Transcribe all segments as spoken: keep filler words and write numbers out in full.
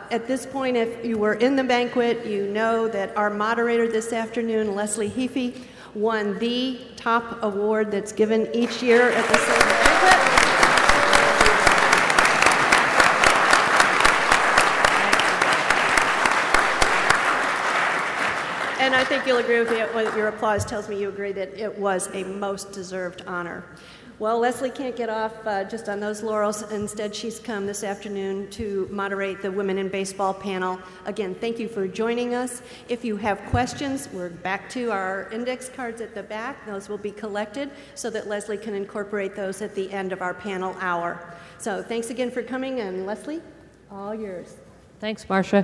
at this point, if you were in the banquet, you know that our moderator this afternoon, Leslie Heafy, won the top award that's given each year at the Silver Banquet. And I think you'll agree with me, with your applause tells me you agree that it was a most deserved honor. Well, Leslie can't get off uh, just on those laurels. Instead, she's come this afternoon to moderate the Women in Baseball panel. Again, thank you for joining us. If you have questions, we're back to our index cards at the back. Those will be collected so that Leslie can incorporate those at the end of our panel hour. So thanks again for coming, and Leslie, all yours. Thanks, Marcia.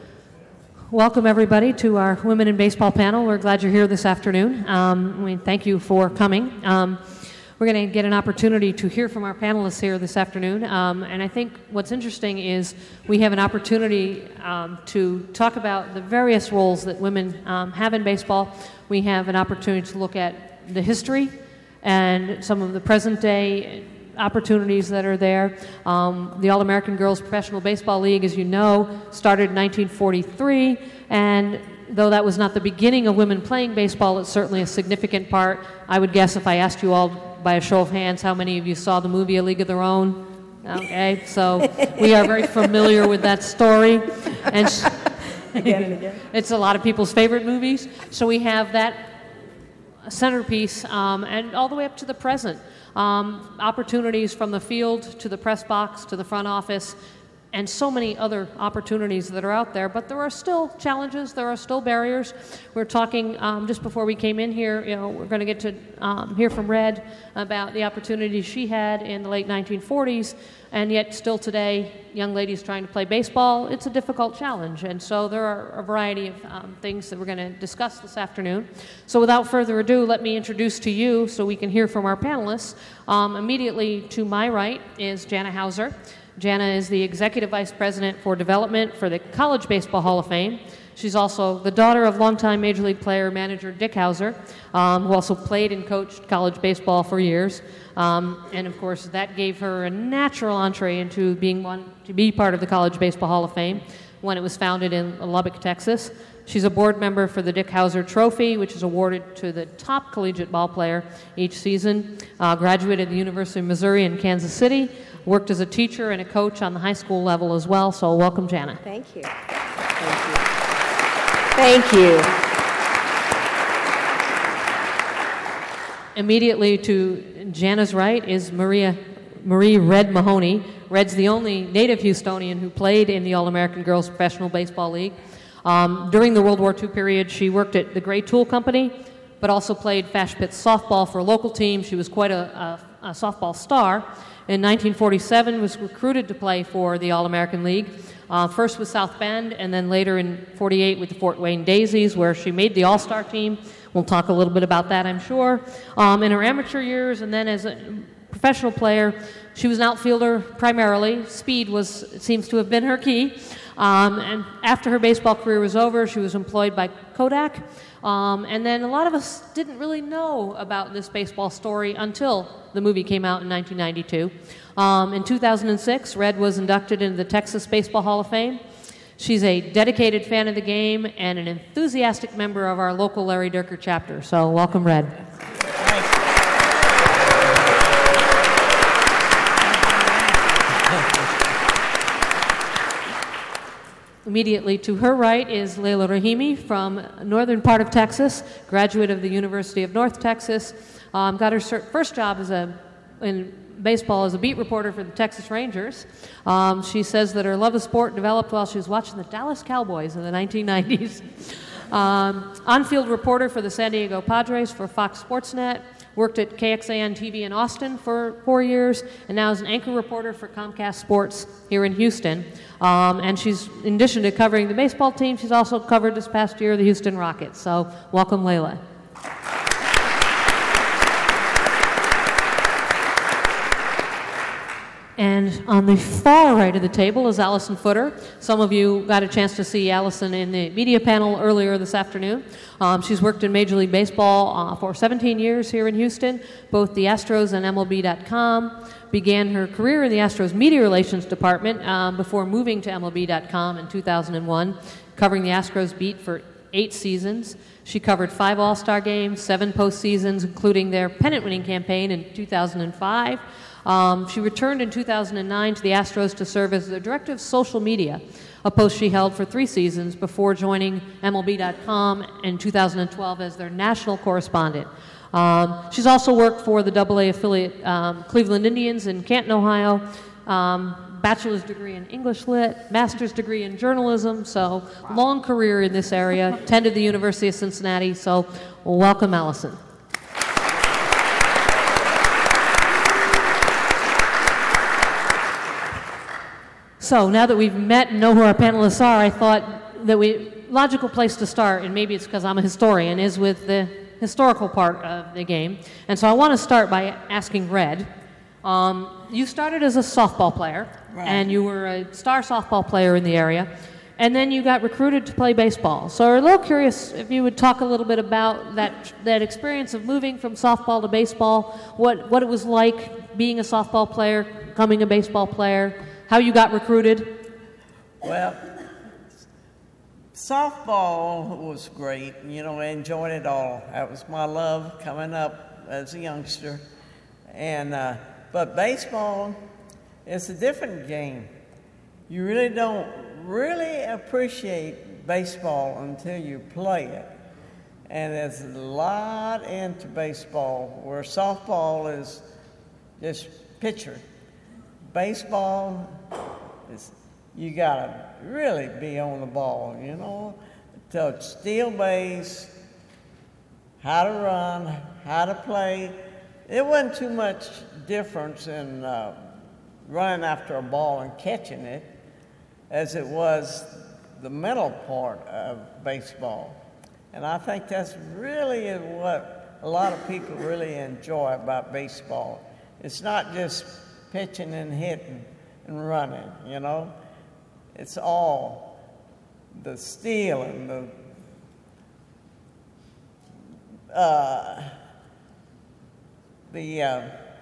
Welcome, everybody, to our Women in Baseball panel. We're glad you're here this afternoon. Um, we thank you for coming. Um, we're going to get an opportunity to hear from our panelists here this afternoon. Um, and I think what's interesting is we have an opportunity um, to talk about the various roles that women um, have in baseball. We have an opportunity to look at the history and some of the present-day opportunities that are there. Um, the All-American Girls Professional Baseball League, as you know, started in nineteen forty-three, and though that was not the beginning of women playing baseball, it's certainly a significant part. I would guess if I asked you all by a show of hands how many of you saw the movie A League of Their Own. Okay, so we are very familiar with that story. And again and again. It's a lot of people's favorite movies. So we have that centerpiece um, and all the way up to the present. Um, opportunities from the field to the press box to the front office, and so many other opportunities that are out there. But there are still challenges, there are still barriers. We were talking um, just before we came in here, you know, we're going to get to um, hear from Red about the opportunities she had in the late nineteen forties, and yet still today, young ladies trying to play baseball, it's a difficult challenge. And so there are a variety of um, things that we're going to discuss this afternoon. So without further ado, let me introduce to you, so we can hear from our panelists. Um, immediately to my right is Jana Hauser. Jana is the Executive Vice President for Development for the College Baseball Hall of Fame. She's also the daughter of longtime Major League player manager Dick Hauser, um, who also played and coached college baseball for years. Um, and of course, that gave her a natural entree into being one to be part of the College Baseball Hall of Fame when it was founded in Lubbock, Texas. She's a board member for the Dick Hauser Trophy, which is awarded to the top collegiate ball player each season. Uh, graduated at the University of Missouri in Kansas City. Worked as a teacher and a coach on the high school level as well. So welcome, Jana. Thank you. Thank you. Immediately to Jana's right is Maria Marie Red Mahoney. Red's the only native Houstonian who played in the All-American Girls Professional Baseball League. Um, during the World War Two period, she worked at the Gray Tool Company, but also played Fash Pit softball for a local team. She was quite a, a, a softball star. In nineteen forty-seven, was recruited to play for the All-American League, uh, first with South Bend, and then later in forty-eight with the Fort Wayne Daisies, where she made the All-Star team. We'll talk a little bit about that, I'm sure. Um, in her amateur years, and then as a professional player, she was an outfielder primarily. Speed was seems to have been her key. Um, and after her baseball career was over, she was employed by Kodak. Um, and then a lot of us didn't really know about this baseball story until the movie came out in nineteen ninety-two. Um, in two thousand six, Red was inducted into the Texas Baseball Hall of Fame. She's a dedicated fan of the game and an enthusiastic member of our local Larry Durker chapter. So welcome, Red. Immediately to her right is Layla Rahimi from northern part of Texas, graduate of the University of North Texas. Um, got her first job as a in baseball as a beat reporter for the Texas Rangers. Um, she says that her love of sport developed while she was watching the Dallas Cowboys in the nineteen nineties. Um, on-field reporter for the San Diego Padres for Fox Sports Net. Worked at K X A N T V in Austin for four years, and now is an anchor reporter for Comcast Sports here in Houston. Um, and she's, in addition to covering the baseball team, she's also covered this past year the Houston Rockets. So welcome, Layla. And on the far right of the table is Allison Footer. Some of you got a chance to see Allison in the media panel earlier this afternoon. Um, she's worked in Major League Baseball uh, for seventeen years here in Houston, both the Astros and M L B dot com. Began her career in the Astros Media Relations Department um, before moving to M L B dot com in two thousand one, covering the Astros beat for eight seasons. She covered five All-Star games, seven postseasons, including their pennant-winning campaign in two thousand five. Um, she returned in two thousand nine to the Astros to serve as the director of social media, a post she held for three seasons before joining M L B dot com in two thousand twelve as their national correspondent. Um, she's also worked for the double A affiliate um, Cleveland Indians in Canton, Ohio, um, bachelor's degree in English Lit, master's degree in journalism, so long career in this area, attended the University of Cincinnati, so welcome, Allison. So now that we've met and know who our panelists are, I thought that we logical place to start, and maybe it's because I'm a historian, is with the historical part of the game. And so I want to start by asking Red. Um, you started as a softball player, right, and you were a star softball player in the area, and then you got recruited to play baseball. So we're a little curious if you would talk a little bit about that that experience of moving from softball to baseball, what, what it was like being a softball player, becoming a baseball player, how you got recruited. Well, softball was great. You know, I enjoyed it all. That was my love coming up as a youngster. And uh, but baseball is a different game. You really don't really appreciate baseball until you play it. And there's a lot into baseball where softball is just pitcher. Baseball is, you gotta really be on the ball, you know, to steal base, how to run, how to play. It wasn't too much difference in uh, running after a ball and catching it as it was the mental part of baseball. And I think that's really what a lot of people really enjoy about baseball. It's not just pitching and hitting and running, you know. It's all the stealing, the uh, the uh,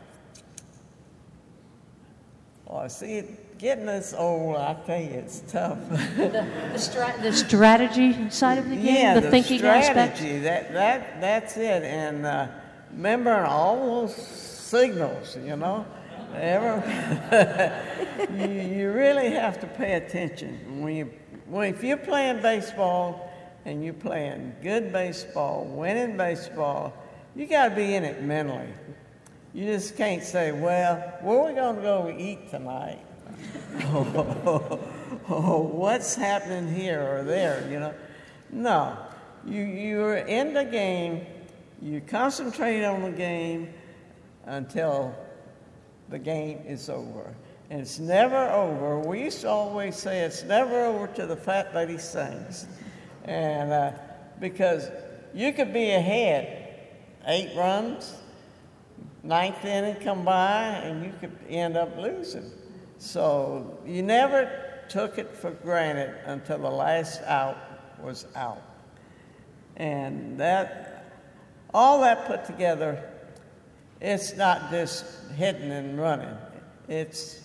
oh, I see it getting this old. I tell you, it's tough. the, the, stra- the strategy side of the game, yeah, the, the thinking strategy, aspect. That that that's it. And uh, remembering all those signals, you know. Ever, you, you really have to pay attention when you when if you're playing baseball and you're playing good baseball, winning baseball, you got to be in it mentally. You just can't say, "Well, where are we going to go eat tonight?" oh, oh, what's happening here or there? You know, no. You you're in the game. You concentrate on the game until the game is over. And it's never over. We used to always say it's never over till the fat lady sings. And uh, because you could be ahead eight runs, ninth inning come by, and you could end up losing. So you never took it for granted until the last out was out. And that, all that put together, it's not just hitting and running. It's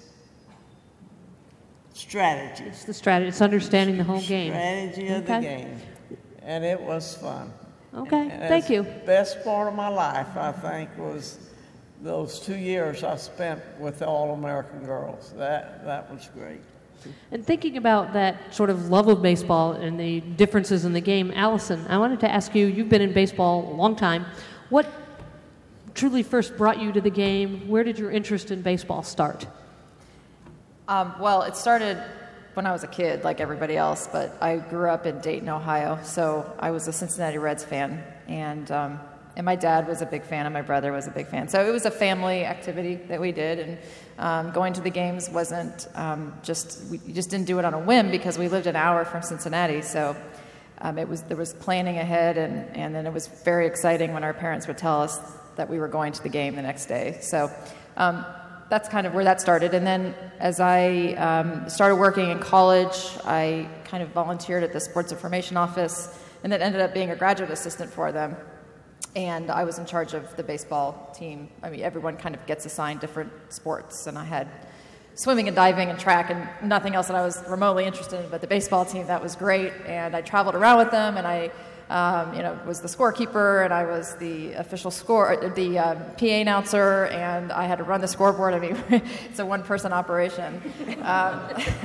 strategy. It's the strategy. It's understanding the whole game. Strategy of okay. the game. And it was fun. Okay, and thank you. The best part of my life, I think, was those two years I spent with the All-American girls. That, that was great. And thinking about that sort of love of baseball and the differences in the game, Allison, I wanted to ask you, you've been in baseball a long time. What truly first brought you to the game? Where did your interest in baseball start? Um, well, it started when I was a kid, like everybody else, but I grew up in Dayton, Ohio, so I was a Cincinnati Reds fan, and um, and my dad was a big fan, and my brother was a big fan. So it was a family activity that we did, and um, going to the games wasn't um, just, we just didn't do it on a whim because we lived an hour from Cincinnati, so um, it was there was planning ahead, and, and then it was very exciting when our parents would tell us that we were going to the game the next day. So um, that's kind of where that started. And then as I um, started working in college, I kind of volunteered at the sports information office and then ended up being a graduate assistant for them. And I was in charge of the baseball team. I mean, everyone kind of gets assigned different sports, and I had swimming and diving and track and nothing else that I was remotely interested in, but the baseball team, that was great. And I traveled around with them, and I um, you know, was the scorekeeper, and I was the official score, the uh, P A announcer, and I had to run the scoreboard. I mean, it's a one-person operation. Um,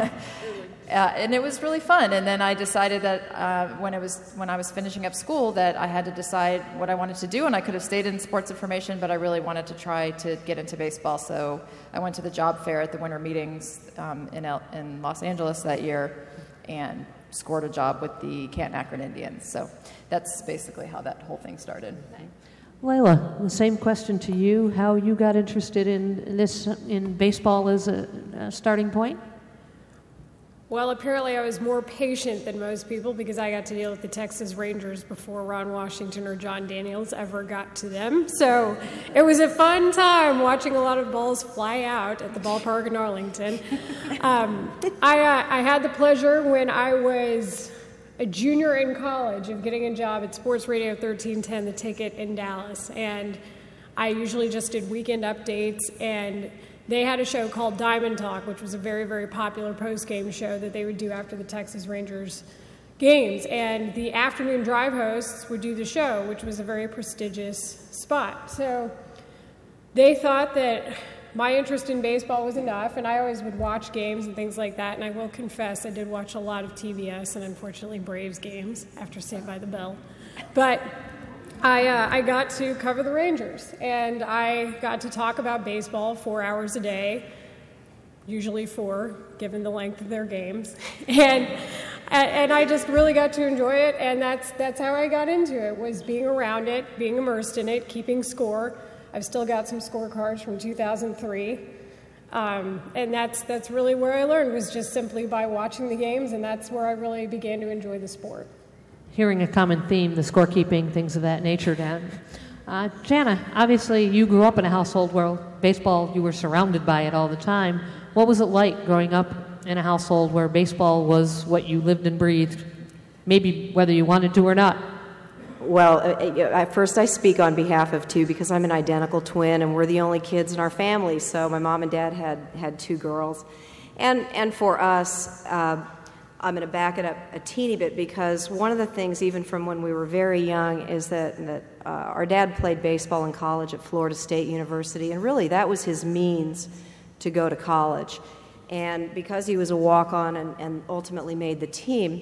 Uh, and it was really fun. And then I decided that uh, when it was when I was finishing up school that I had to decide what I wanted to do. And I could have stayed in sports information, but I really wanted to try to get into baseball. So I went to the job fair at the winter meetings um, in El- in Los Angeles that year, and scored a job with the Canton Akron Indians. So that's basically how that whole thing started. Layla, the same question to you: how you got interested in this in baseball as a, a starting point? Well, apparently I was more patient than most people because I got to deal with the Texas Rangers before Ron Washington or John Daniels ever got to them. So it was a fun time watching a lot of balls fly out at the ballpark in Arlington. Um, I, uh, I had the pleasure when I was a junior in college of getting a job at Sports Radio thirteen ten, The Ticket in Dallas. And I usually just did weekend updates, and they had a show called Diamond Talk, which was a very, very popular post-game show that they would do after the Texas Rangers games. And the afternoon drive hosts would do the show, which was a very prestigious spot. So they thought that my interest in baseball was enough, and I always would watch games and things like that. And I will confess, I did watch a lot of T B S and, unfortunately, Braves games after Saved by the Bell. But I, uh, I got to cover the Rangers, and I got to talk about baseball four hours a day, usually four, given the length of their games. And and I just really got to enjoy it, and that's that's how I got into it, was being around it, being immersed in it, keeping score. I've still got some scorecards from two thousand three. Um, and that's that's really where I learned, was just simply by watching the games, and that's where I really began to enjoy the sport. Hearing a common theme, the scorekeeping, things of that nature, Dan. Uh, Jana, obviously you grew up in a household where baseball, you were surrounded by it all the time. What was it like growing up in a household where baseball was what you lived and breathed, maybe whether you wanted to or not? Well, at first I speak on behalf of two because I'm an identical twin and we're the only kids in our family. So my mom and dad had, had two girls. And, and for us, uh, I'm going to back it up a teeny bit because one of the things, even from when we were very young, is that, that uh, our dad played baseball in college at Florida State University, and really that was his means to go to college. And because he was a walk-on and, and ultimately made the team,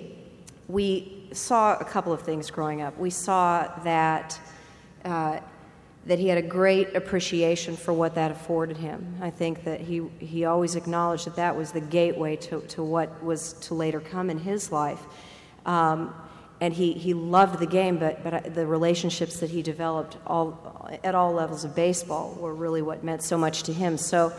we saw a couple of things growing up. We saw that uh, that he had a great appreciation for what that afforded him. I think that he he always acknowledged that that was the gateway to, to what was to later come in his life. Um, and he, he loved the game, but, but the relationships that he developed all at all levels of baseball were really what meant so much to him. So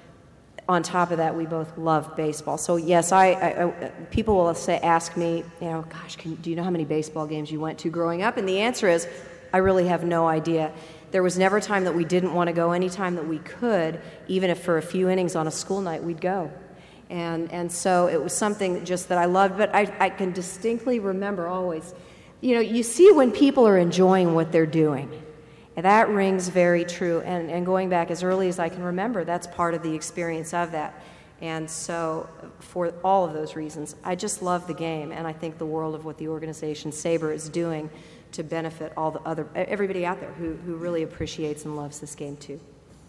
on top of that, we both loved baseball. So yes, I, I, I people will say, ask me, you know, gosh, can, do you know how many baseball games you went to growing up? And the answer is, I really have no idea. There was never a time that we didn't want to go. Any time that we could, even if for a few innings on a school night, we'd go. And and so it was something just that I loved. But I, I can distinctly remember always, you know, you see when people are enjoying what they're doing. And that rings very true. And, and going back as early as I can remember, that's part of the experience of that. And so for all of those reasons, I just love the game. And I think the world of what the organization SABR is doing to benefit all the other, everybody out there who, who really appreciates and loves this game too.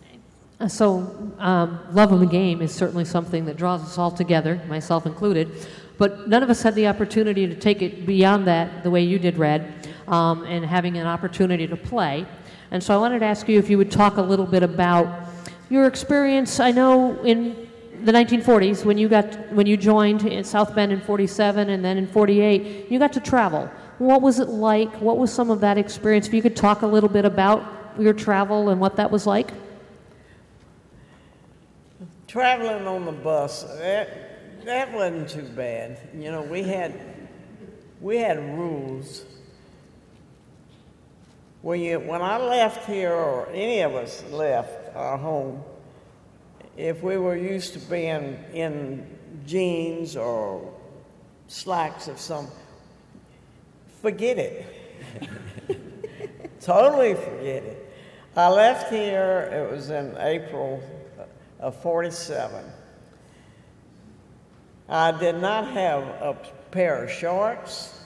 So um, love of the game is certainly something that draws us all together, myself included, but none of us had the opportunity to take it beyond that the way you did, Red, um, and having an opportunity to play. And so I wanted to ask you if you would talk a little bit about your experience. I know in the nineteen forties, when you got when you joined in South Bend in forty-seven and then in forty-eight, you got to travel. What was it like? What was some of that experience? If you could talk a little bit about your travel and what that was like. Traveling on the bus, that, that wasn't too bad. You know, we had we had rules. When you when I left here, or any of us left our home, if we were used to being in jeans or slacks of some, forget it. Totally forget it. I left here, it was in April of forty-seven. I did not have a pair of shorts,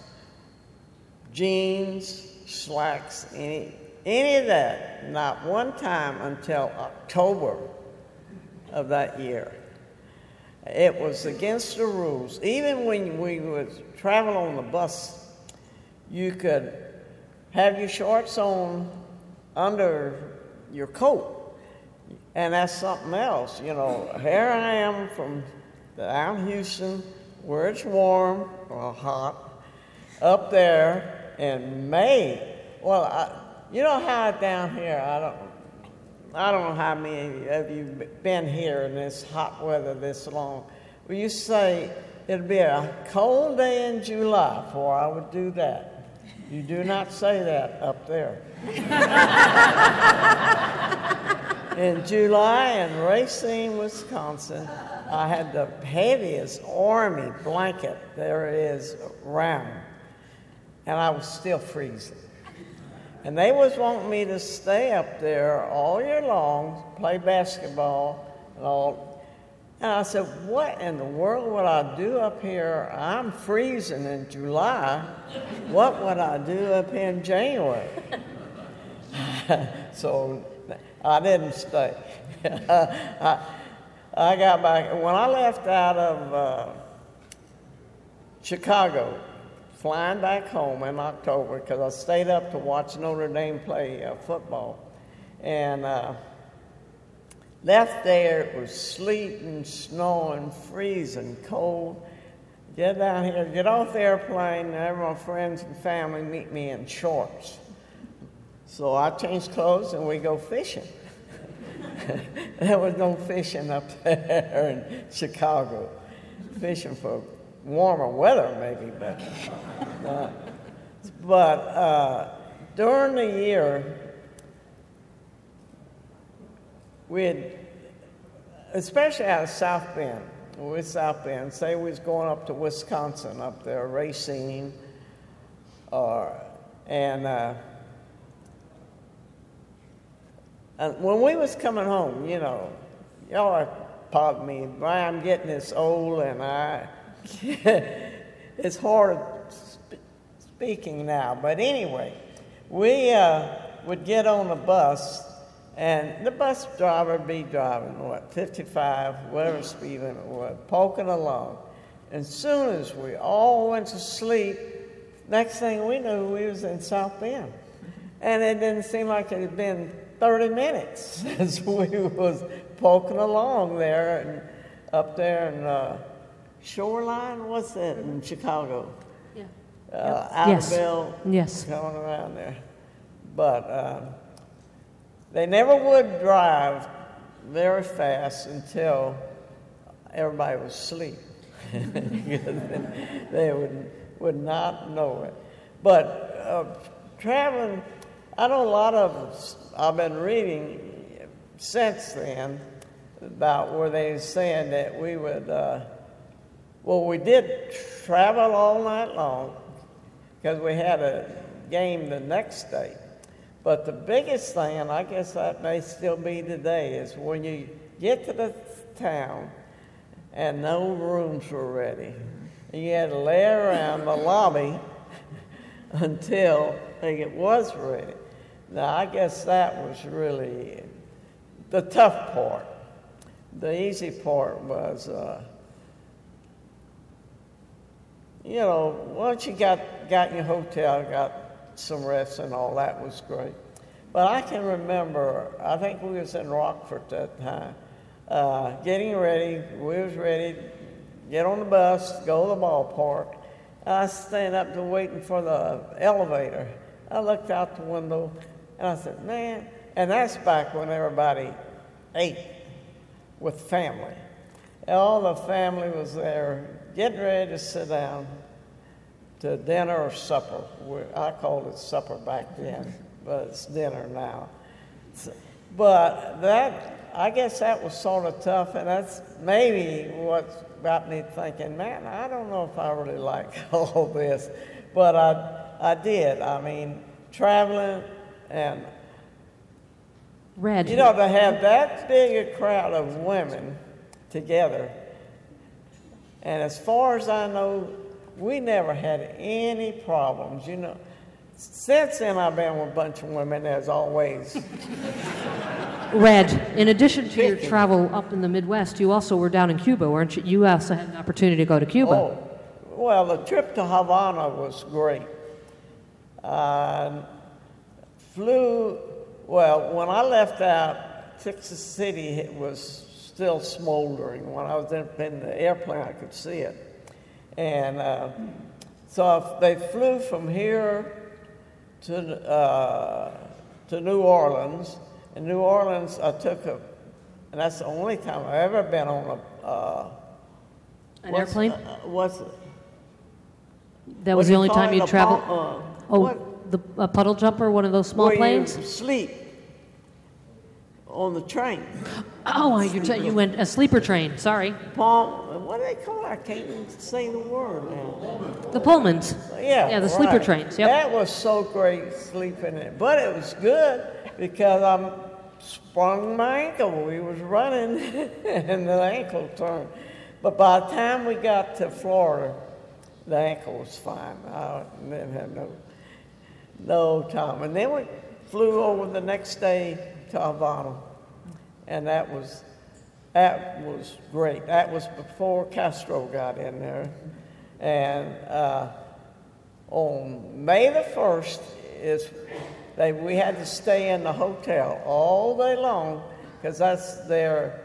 jeans, slacks, any, any of that, not one time until October of that year. It was against the rules. Even when we would travel on the bus, you could have your shorts on under your coat, and that's something else. You know, here I am from down Houston, where it's warm or hot, up there in May. Well, I, you know how down here, I don't, I don't know how many of you been here in this hot weather this long. Well, you say it'd be a cold day in July before I would do that. You do not say that up there. In July in Racine, Wisconsin, I had the heaviest army blanket there is around, and I was still freezing. And they was wanting me to stay up there all year long, play basketball and all. And I said, what in the world would I do up here? I'm freezing in July. What would I do up here in January? So I didn't stay. I, I got back. When I left out of uh, Chicago, flying back home in October, because I stayed up to watch Notre Dame play uh, football, and uh, left there, it was sleeting, snowing, freezing, cold. Get down here, get off the airplane, and have my friends and family meet me in shorts. So I changed clothes and we go fishing. There was no fishing up there in Chicago. Fishing for warmer weather, maybe, but uh, but uh, during the year, we'd, especially out of South Bend, with South Bend, say we was going up to Wisconsin, up there, Racine, or and. Uh, And when we was coming home, you know, y'all are pardon me, I'm getting this old, and I, it's hard sp- speaking now. But anyway, we uh, would get on the bus, and the bus driver would be driving, what, fifty-five, whatever speed limit was, poking along. And as soon as we all went to sleep, next thing we knew, we was in South Bend. And it didn't seem like it had been thirty minutes as we was poking along there and up there in uh, Shoreline, what's that in Chicago? Yeah. Uh, Yes. Outerville, Yes. going around there. But um, they never would drive very fast until everybody was asleep. They would, would not know it. But uh, traveling, I know a lot of us, I've been reading since then about where they were saying that we would, uh, well, we did travel all night long because we had a game the next day. But the biggest thing, and I guess that may still be today, is when you get to the town and no rooms were ready, and you had to lay around the lobby until it was ready. Now, I guess that was really the tough part. The easy part was, uh, you know, once you got, got in your hotel, got some rest and all, that was great. But I can remember, I think we was in Rockford at that time, uh, getting ready, we was ready, get on the bus, go to the ballpark. I was staying up there waiting for the elevator. I looked out the window, and I said, man, and that's back when everybody ate with family. And all the family was there getting ready to sit down to dinner or supper. I called it supper back then, but it's dinner now. So, but that I guess that was sort of tough, and that's maybe what got me thinking, man, I don't know if I really like all this, but I, I did. I mean, traveling and, Red. you know, to have that big a crowd of women together, and as far as I know, we never had any problems, you know. Since then, I've been with a bunch of women, as always. Red, in addition to your travel up in the Midwest, you also were down in Cuba, weren't you? You also had an opportunity to go to Cuba. Oh, well, the trip to Havana was great. I flew, well, when I left out, Texas City it was still smoldering. When I was up in the airplane, I could see it. And uh, so they flew from here to uh, to New Orleans. In New Orleans, I took a, and that's the only time I've ever been on a uh, An airplane? Uh, what's it? That what was do the you only call time it? you A traveled? pom- uh, Oh, what? the a puddle jumper, one of those small Where planes? you sleep on the train. Oh, you're t- you went a sleeper train. Sorry, Palm, what do they call it? I can't even say the word now. the Pullmans. Yeah, Yeah, the sleeper right. trains. Yep. That was so great sleeping in it, but it was good because I sprung my ankle. We was running, and the ankle turned. But by the time we got to Florida, the ankle was fine. I didn't have no no time. And then we flew over the next day to Havana, and that was that was great. That was before Castro got in there, and uh, on May the first is they we had to stay in the hotel all day long because that's their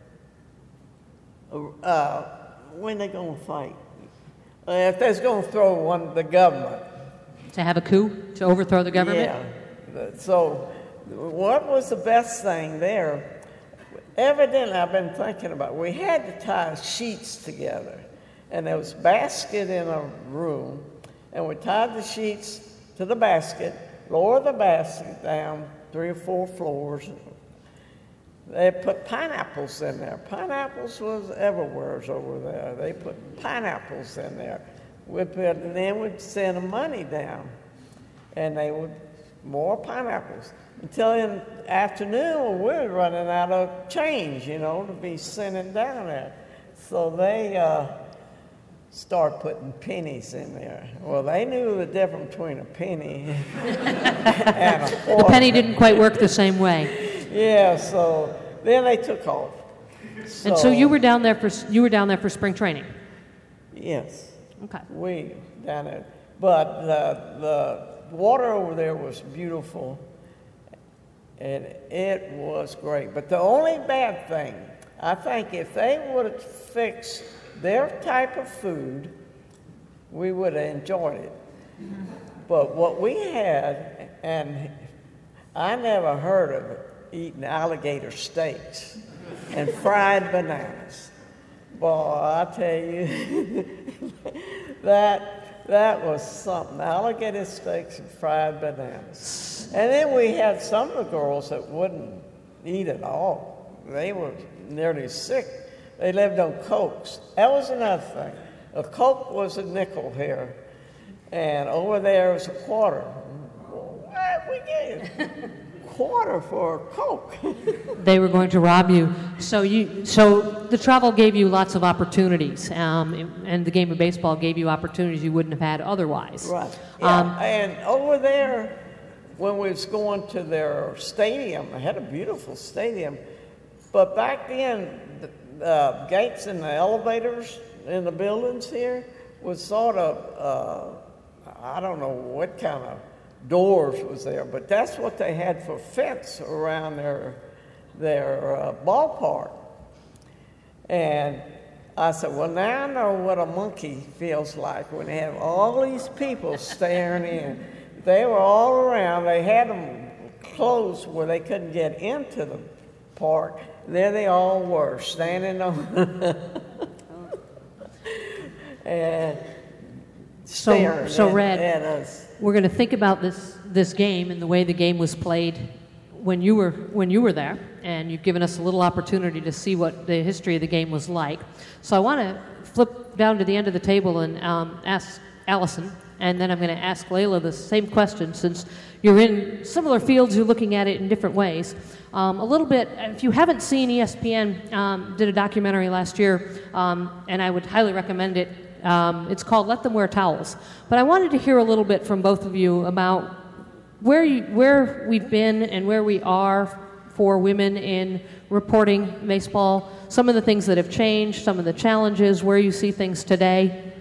uh, when they gonna fight. Uh, if they're gonna throw one the government. To have a coup to overthrow the government. Yeah. So, what was the best thing there? Evidently, I've been thinking about. We had to tie sheets together, and there was a basket in a room, and we tied the sheets to the basket, lowered the basket down three or four floors. They put pineapples in there. Pineapples was everywhere over there. They put pineapples in there. We'd put, and then we'd send the money down, and they would more pineapples until in the afternoon we were running out of change, you know, to be sending down there. So they uh, started putting pennies in there. Well, they knew the difference between a penny and a quarter. The penny didn't quite work the same way. Yeah, so then they took off. So, And so you were down there for you were down there for spring training. Yes. Okay. We down there, but the the water over there was beautiful, and it was great. But the only bad thing, I think, if they would have fixed their type of food, we would have enjoyed it. But what we had, and I never heard of it, eating alligator steaks and fried bananas. Boy, I tell you, that that was something. Alligator steaks and fried bananas. And then we had some of the girls that wouldn't eat at all. They were nearly sick. They lived on Cokes. That was another thing. A Coke was a nickel here, and over there was a quarter. What we get? Quarter for a Coke. They were going to rob you. So you, so the travel gave you lots of opportunities, um, and the game of baseball gave you opportunities you wouldn't have had otherwise. Right. Yeah. Um, and over there, when we was going to their stadium, they had a beautiful stadium, but back then, the uh, gates and the elevators in the buildings here was sort of, uh, I don't know what kind of doors was there, but that's what they had for fence around their their uh, ballpark. And I said, well, now I know what a monkey feels like when they have all these people staring in. They were all around. They had them closed where they couldn't get into the park. There they all were, standing on and So- staring so at, Red, at us. We're going to think about this this game and the way the game was played when you were when you were there. and you've given us a little opportunity to see what the history of the game was like. So I want to flip down to the end of the table and um, ask Allison, and then I'm going to ask Layla the same question, since you're in similar fields, you're looking at it in different ways. Um, a little bit, if you haven't seen, E S P N um, did a documentary last year, um, and I would highly recommend it. Um, it's called Let Them Wear Towels. But I wanted to hear a little bit from both of you about where you, where we've been and where we are for women in reporting baseball, some of the things that have changed, some of the challenges, where you see things today.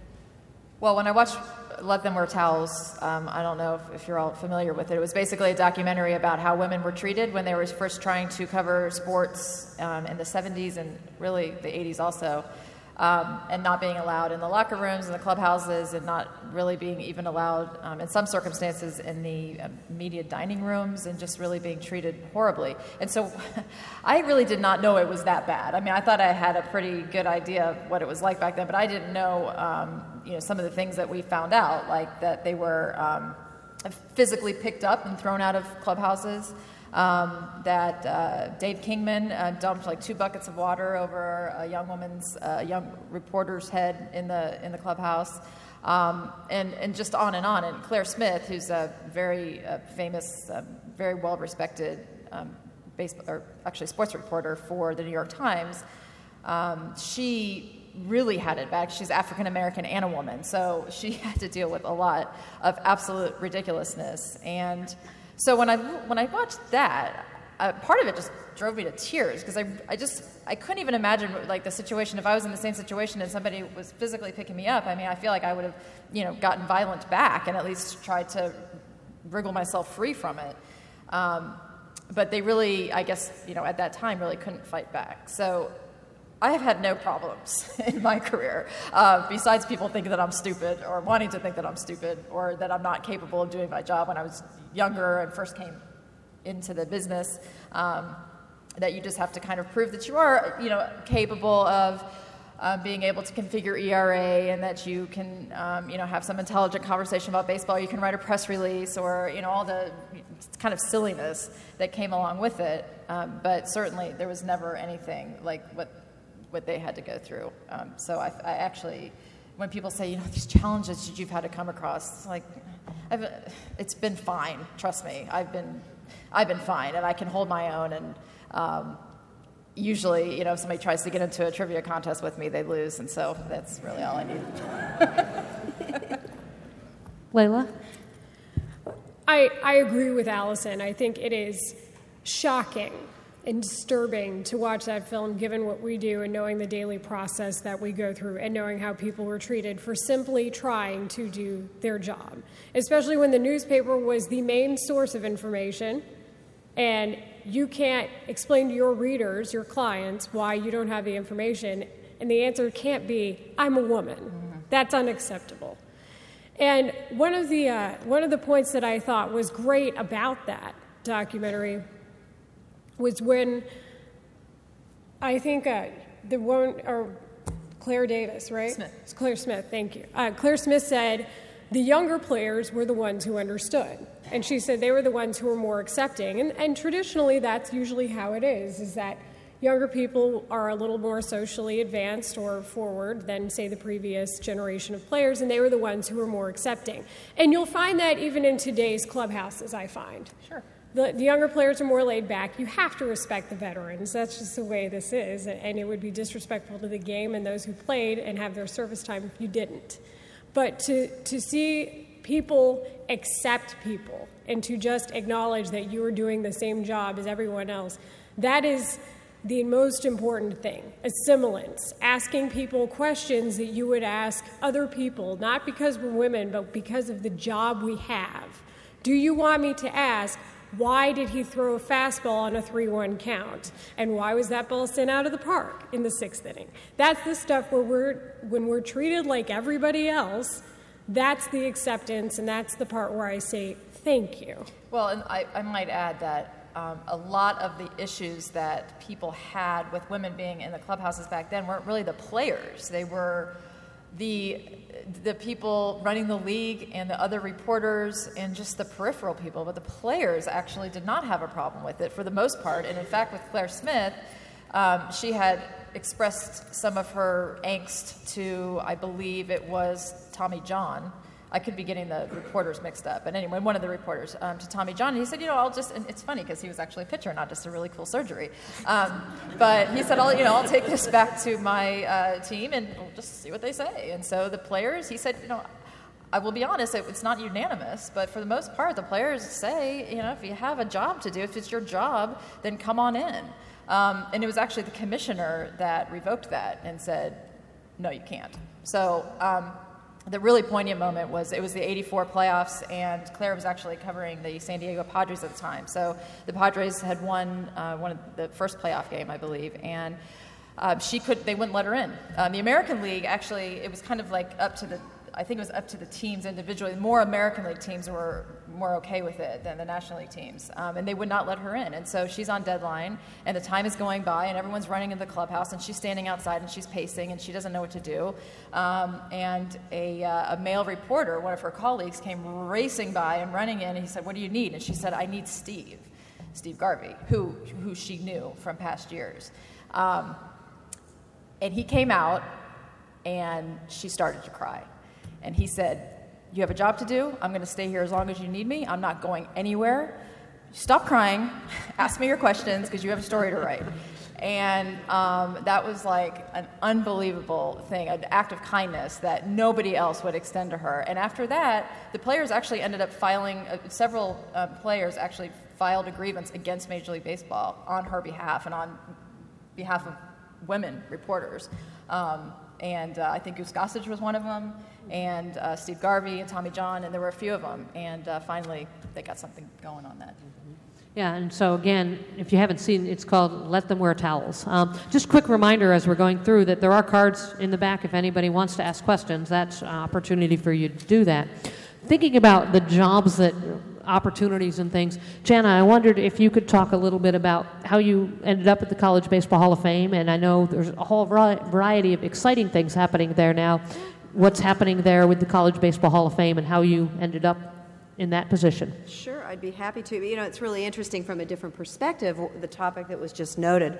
Well, when I watched Let Them Wear Towels, um, I don't know if, if you're all familiar with it. It was basically a documentary about how women were treated when they were first trying to cover sports um, in the seventies and really the eighties also. Um, and not being allowed in the locker rooms and the clubhouses, and not really being even allowed, um, in some circumstances, in the uh, media dining rooms, and just really being treated horribly. And so I really did not know it was that bad. I mean, I thought I had a pretty good idea of what it was like back then, but I didn't know, um, you know, some of the things that we found out, like that they were um, physically picked up and thrown out of clubhouses. Um, that uh, Dave Kingman uh, dumped like two buckets of water over a young woman's, uh, young reporter's head in the in the clubhouse, um, and and just on and on. And Claire Smith, who's a very uh, famous, uh, very well respected um, baseball, or actually sports reporter for the New York Times, um, she really had it bad. She's African American and a woman, so she had to deal with a lot of absolute ridiculousness. And so when I when I watched that, uh, part of it just drove me to tears, because I I just I couldn't even imagine like the situation if I was in the same situation and somebody was physically picking me up. I mean, I feel like I would have, you know, gotten violent back and at least tried to wriggle myself free from it. Um, but they really, I guess, you know, at that time really couldn't fight back. So I have had no problems in my career, uh, besides people thinking that I'm stupid, or wanting to think that I'm stupid, or that I'm not capable of doing my job when I was younger and first came into the business, um, that you just have to kind of prove that you are, you know, capable of uh, being able to configure E R A, and that you can, um, you know, have some intelligent conversation about baseball. You can write a press release, or, you know, all the kind of silliness that came along with it. Um, but certainly there was never anything like what what they had to go through. Um, so I, I actually, when people say, you know, these challenges that you've had to come across, it's like, I've, it's been fine. Trust me, I've been, I've been fine, and I can hold my own. And um, usually, you know, if somebody tries to get into a trivia contest with me, they lose, and so that's really all I need. Layla? I, I agree with Allison. I think it is shocking and disturbing to watch that film, given what we do and knowing the daily process that we go through and knowing how people were treated for simply trying to do their job, especially when the newspaper was the main source of information, and you can't explain to your readers, your clients, why you don't have the information, and the answer can't be, I'm a woman. Mm-hmm. That's unacceptable. And one of the uh, one of the points that I thought was great about that documentary was when I think uh, the one, or Claire Davis, right? Smith. It's Claire Smith, thank you. Uh, Claire Smith said the younger players were the ones who understood. And she said they were the ones who were more accepting. And, and traditionally, that's usually how it is, is that younger people are a little more socially advanced or forward than, say, the previous generation of players, and they were the ones who were more accepting. And you'll find that even in today's clubhouses, I find. Sure. The, the younger players are more laid back. You have to respect the veterans. That's just the way this is. And it would be disrespectful to the game and those who played and have their service time if you didn't. But to, to see people accept people and to just acknowledge that you are doing the same job as everyone else, that is the most important thing. Assimilance, asking people questions that you would ask other people, not because we're women, but because of the job we have. Do you want me to ask, why did he throw a fastball on a three one count? And why was that ball sent out of the park in the sixth inning? That's the stuff where we're, when we're treated like everybody else, that's the acceptance, and that's the part where I say, thank you. Well, and I, I might add that um, a lot of the issues that people had with women being in the clubhouses back then weren't really the players. They were the the people running the league and the other reporters and just the peripheral people, but the players actually did not have a problem with it for the most part. And in fact, with Claire Smith, um, she had expressed some of her angst to, I believe it was Tommy John. I could be getting the reporters mixed up. But anyway, one of the reporters, um, to Tommy John, and he said, you know, I'll just, and it's funny because he was actually a pitcher, not just a really cool surgery. Um, but he said, I'll, you know, I'll take this back to my uh, team and we'll just see what they say. And so the players, he said, you know, I will be honest, it, it's not unanimous, but for the most part, the players say, you know, if you have a job to do, if it's your job, then come on in. Um, and it was actually the commissioner that revoked that and said, no, you can't. So, um, the really poignant moment was it was the eighty-four playoffs, and Claire was actually covering the San Diego Padres at the time. So the Padres had won uh, one of the first playoff game, I believe, and uh, she could. They wouldn't let her in. Um, the American League actually, it was kind of like up to the. I think it was up to the teams individually. More American League teams were more okay with it than the National League teams, um, and they would not let her in. And so she's on deadline, and the time is going by, and everyone's running in the clubhouse, and she's standing outside, and she's pacing, and she doesn't know what to do. Um, and a, uh, a male reporter, one of her colleagues, came racing by and running in, and he said, "What do you need?" And she said, "I need Steve, Steve Garvey, who who she knew from past years." Um, and he came out, and she started to cry. And he said, "You have a job to do. I'm going to stay here as long as you need me. I'm not going anywhere. Stop crying. Ask me your questions because you have a story to write." And um, that was like an unbelievable thing, an act of kindness that nobody else would extend to her. And after that, the players actually ended up filing, uh, several uh, players actually filed a grievance against Major League Baseball on her behalf and on behalf of women reporters. Um, and uh, I think Goose Gossage was one of them, and uh, Steve Garvey and Tommy John, and there were a few of them. And uh, finally, they got something going on that. Yeah, and so again, if you haven't seen, it's called Let Them Wear Towels. Um, just a quick reminder as we're going through that there are cards in the back if anybody wants to ask questions. That's an opportunity for you to do that. Thinking about the jobs that, opportunities and things, Jana, I wondered if you could talk a little bit about how you ended up at the College Baseball Hall of Fame, and I know there's a whole variety of exciting things happening there now. What's happening there with the College Baseball Hall of Fame and how you ended up in that position? Sure, I'd be happy to. You know, it's really interesting from a different perspective, the topic that was just noted.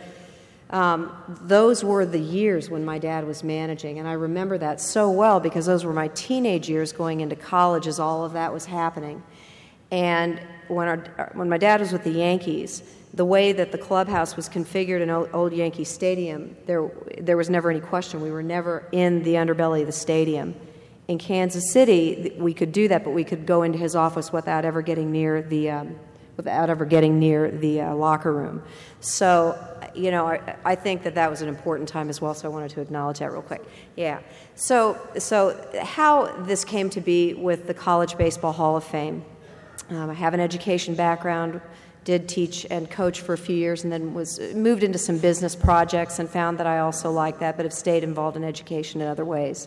Um, those were the years when my dad was managing, and I remember that so well because those were my teenage years going into college as all of that was happening. And when, our, when my dad was with the Yankees, the way that the clubhouse was configured in old, old Yankee Stadium, there, there was never any question. We were never in the underbelly of the stadium. In Kansas City, we could do that, but we could go into his office without ever getting near the um, without ever getting near the uh, locker room. So, you know, I, I think that that was an important time as well. So I wanted to acknowledge that real quick. Yeah. So, so how this came to be with the College Baseball Hall of Fame. Um, I have an education background. Did teach and coach for a few years, and then was moved into some business projects and found that I also like that, but have stayed involved in education in other ways.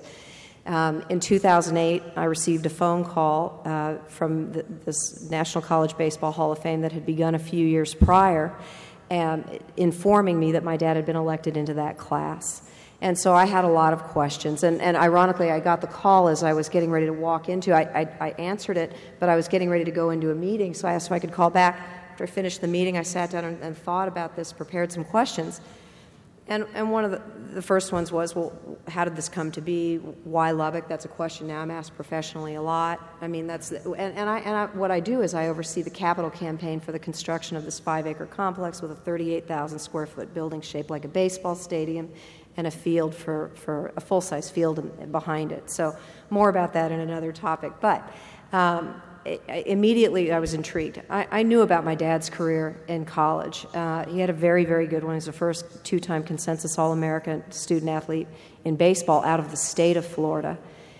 Um, in two thousand eight, I received a phone call uh, from the, this National College Baseball Hall of Fame that had begun a few years prior, um, informing me that my dad had been elected into that class. And so I had a lot of questions. And, and ironically, I got the call as I was getting ready to walk into I, I, I answered it, but I was getting ready to go into a meeting, so I asked if I could call back. After I finished the meeting, I sat down and, and thought about this, prepared some questions. And, and one of the, the first ones was, well, how did this come to be? Why Lubbock? That's a question now I'm asked professionally a lot. I mean, that's, and, and, I, and I, what I do is I oversee the capital campaign for the construction of this five-acre complex with a thirty-eight thousand square foot building shaped like a baseball stadium and a field for, for a full-size field in, behind it. So more about that in another topic. But um, it, immediately I was intrigued. I, I knew about my dad's career in college. Uh, he had a very, very good one. He was the first two-time consensus All-American student-athlete in baseball out of the state of Florida.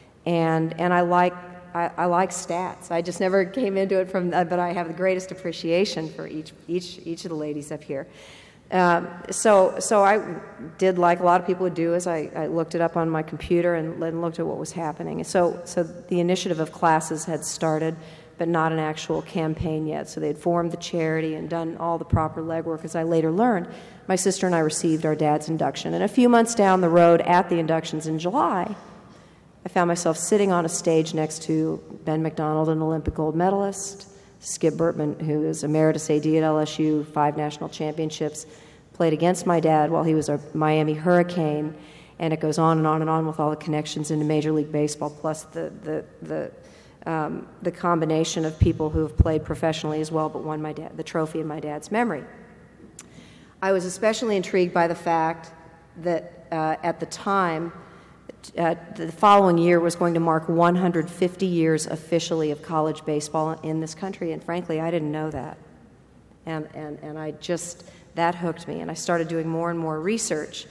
And, and I like I, I like stats. I just never came into it from, uh, but I have the greatest appreciation for each, each, each of the ladies up here. Um, so, so I did like a lot of people would do is I, I looked it up on my computer and, and looked at what was happening. So, so the initiative of classes had started, but not an actual campaign yet. So they had formed the charity and done all the proper legwork. As I later learned, my sister and I received our dad's induction. And a few months down the road at the inductions in July, I found myself sitting on a stage next to Ben McDonald, an Olympic gold medalist, Skip Bertman, who is emeritus A D at L S U, five national championships, played against my dad while he was a Miami Hurricane, and it goes on and on and on with all the connections into Major League Baseball, plus the the the um, the combination of people who have played professionally as well, but won my dad the trophy in my dad's memory. I was especially intrigued by the fact that uh, at the time, uh, the following year was going to mark one hundred fifty years officially of college baseball in this country, and frankly, I didn't know that. And, and, and I just, that hooked me, and I started doing more and more research.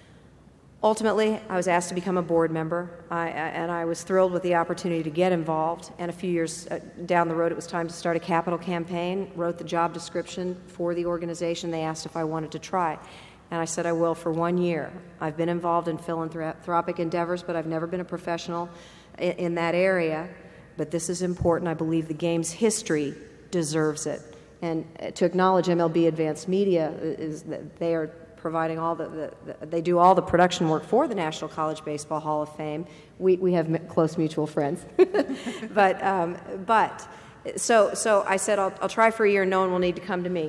Ultimately, I was asked to become a board member, I, and I was thrilled with the opportunity to get involved. And a few years uh, down the road, it was time to start a capital campaign, wrote the job description for the organization. They asked if I wanted to try. And I said I will for one year. I've been involved in philanthropic endeavors, but I've never been a professional in, in that area. But this is important. I believe the game's history deserves it. And uh, to acknowledge M L B Advanced Media is that they are providing all the, the, the, they do all the production work for the National College Baseball Hall of Fame. We, we have m- close mutual friends. but, um, but, so, so I said, I'll, I'll try for a year, no one will need to come to me.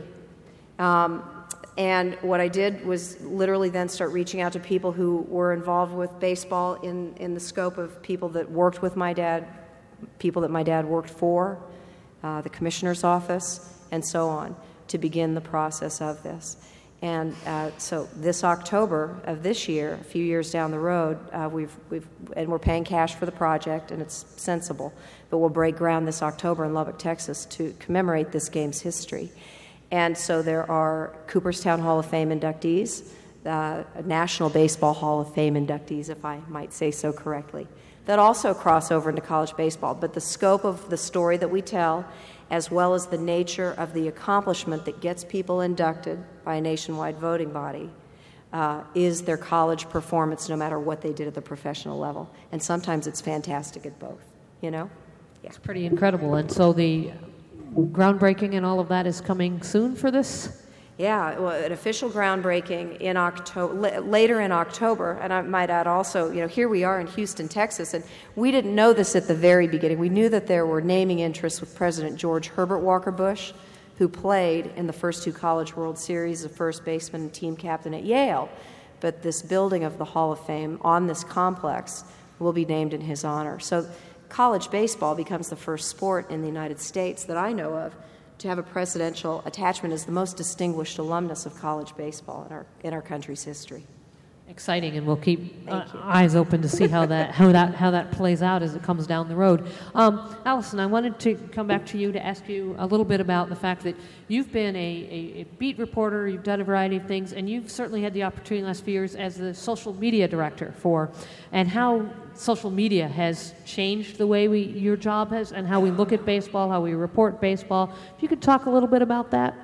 Um, and what I did was literally then start reaching out to people who were involved with baseball in, in the scope of people that worked with my dad, people that my dad worked for, uh, the commissioner's office, and so on, to begin the process of this. And uh, so this October of this year, a few years down the road, uh, we've, we've, and we're paying cash for the project, and it's sensible, but we'll break ground this October in Lubbock, Texas, to commemorate this game's history. And so there are Cooperstown Hall of Fame inductees, uh, National Baseball Hall of Fame inductees, if I might say so correctly, that also cross over into college baseball. But the scope of the story that we tell, as well as the nature of the accomplishment that gets people inducted by a nationwide voting body, uh, is their college performance, no matter what they did at the professional level. And sometimes it's fantastic at both, you know? Yeah. It's pretty incredible. And so the groundbreaking and all of that is coming soon for this? Yeah, well, an official groundbreaking in October, later in October, and I might add also, you know, here we are in Houston, Texas, and we didn't know this at the very beginning. We knew that there were naming interests with President George Herbert Walker Bush, who played in the first two College World Series, a first baseman and team captain at Yale. But this building of the Hall of Fame on this complex will be named in his honor. So college baseball becomes the first sport in the United States that I know of to have a presidential attachment as the most distinguished alumnus of college baseball in our in our country's history. Exciting, and we'll keep uh, Thank you. eyes open to see how that how that how that plays out as it comes down the road. Um, Allison, I wanted to come back to you to ask you a little bit about the fact that you've been a, a, a beat reporter, you've done a variety of things, and you've certainly had the opportunity in the last few years as the social media director for, and how social media has changed the way we your job has, and how we look at baseball, how we report baseball. If you could talk a little bit about that.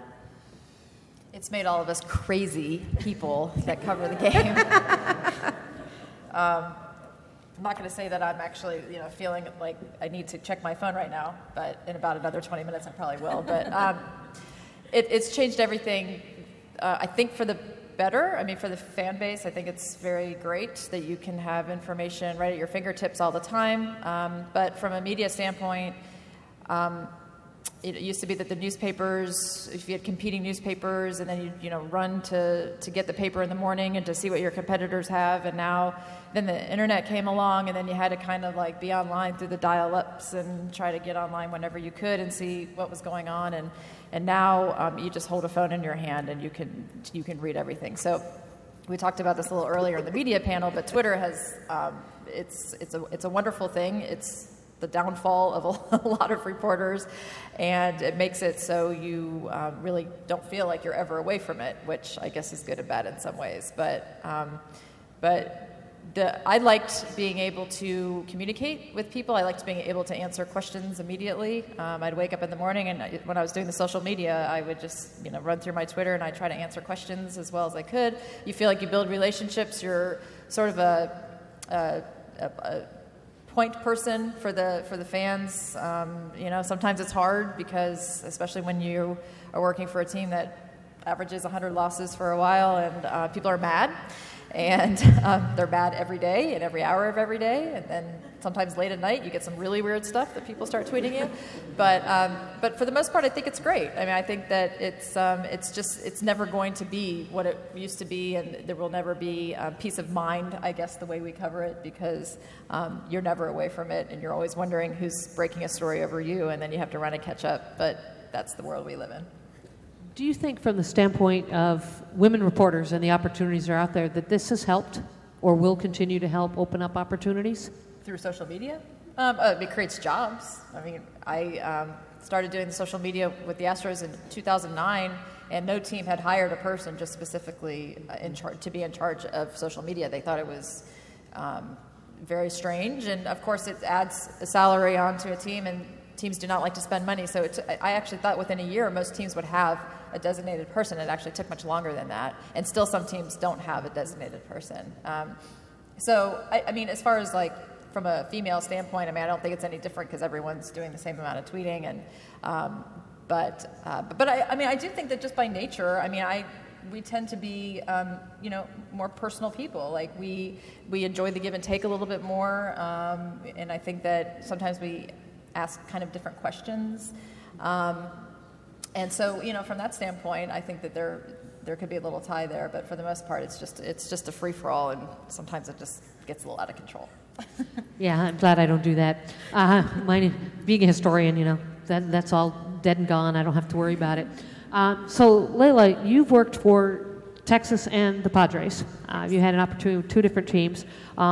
It's made all of us crazy people that cover the game. um, I'm not going to say that I'm actually, you know, feeling like I need to check my phone right now, but in about another twenty minutes I probably will. But um, it, it's changed everything, uh, I think, for the better. I mean, for the fan base, I think it's very great that you can have information right at your fingertips all the time. Um, but from a media standpoint, um, it used to be that the newspapers, if you had competing newspapers, and then you you know run to, to get the paper in the morning and to see what your competitors have, and now then the internet came along, and then you had to kind of like be online through the dial-ups and try to get online whenever you could and see what was going on, and and now um, you just hold a phone in your hand and you can you can read everything. So we talked about this a little earlier in the media panel, but Twitter has um, it's it's a it's a wonderful thing. It's the downfall of a, a lot of reporters, and it makes it so you um, really don't feel like you're ever away from it, which I guess is good and bad in some ways. But um, but the, I liked being able to communicate with people. I liked being able to answer questions immediately. Um, I'd wake up in the morning, and I, when I was doing the social media, I would just you know run through my Twitter, and I'd try to answer questions as well as I could. You feel like you build relationships. You're sort of a, a, a, a point person for the for the fans. Um, you know, sometimes it's hard because, especially when you are working for a team that averages one hundred losses for a while, and uh, people are mad. And um, they're bad every day and every hour of every day. And then sometimes late at night, you get some really weird stuff that people start tweeting you. But um, but for the most part, I think it's great. I mean, I think that it's um, it's just it's never going to be what it used to be, and there will never be uh, peace of mind, I guess, the way we cover it, because um, you're never away from it, and you're always wondering who's breaking a story over you, and then you have to run and catch up. But that's the world we live in. Do you think, from the standpoint of women reporters and the opportunities that are out there, that this has helped or will continue to help open up opportunities? Through social media? Um, uh, it creates jobs. I mean, I um, started doing the social media with the Astros in two thousand nine, and no team had hired a person just specifically in char- to be in charge of social media. They thought it was um, very strange, and of course it adds a salary onto a team, and teams do not like to spend money. So it, I actually thought within a year most teams would have a designated person. It actually took much longer than that, and still some teams don't have a designated person. Um, so, I, I mean, as far as like from a female standpoint, I mean, I don't think it's any different because everyone's doing the same amount of tweeting. And um, but uh, but I, I mean, I do think that just by nature, I mean, I we tend to be um, you know more personal people. Like we we enjoy the give and take a little bit more, um, and I think that sometimes we ask kind of different questions. Um, And so, you know, from that standpoint, I think that there there could be a little tie there, but for the most part, it's just it's just a free for all, and sometimes it just gets a little out of control. Yeah, I'm glad I don't do that. Uh, mine, being a historian, you know, that that's all dead and gone. I don't have to worry about it. Um, so, Layla, you've worked for Texas and the Padres. Uh, you had an opportunity with two different teams.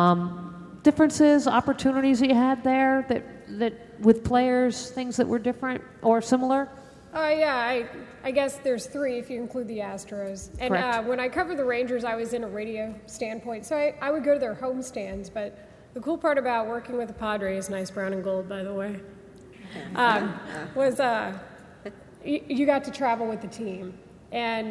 Um, differences, opportunities that you had there that that with players, things that were different or similar. Uh, yeah, I, I guess there's three if you include the Astros. And uh, when I covered the Rangers, I was in a radio standpoint, so I, I would go to their home stands. But the cool part about working with the Padres, nice brown and gold, by the way, um, was uh, you, you got to travel with the team. And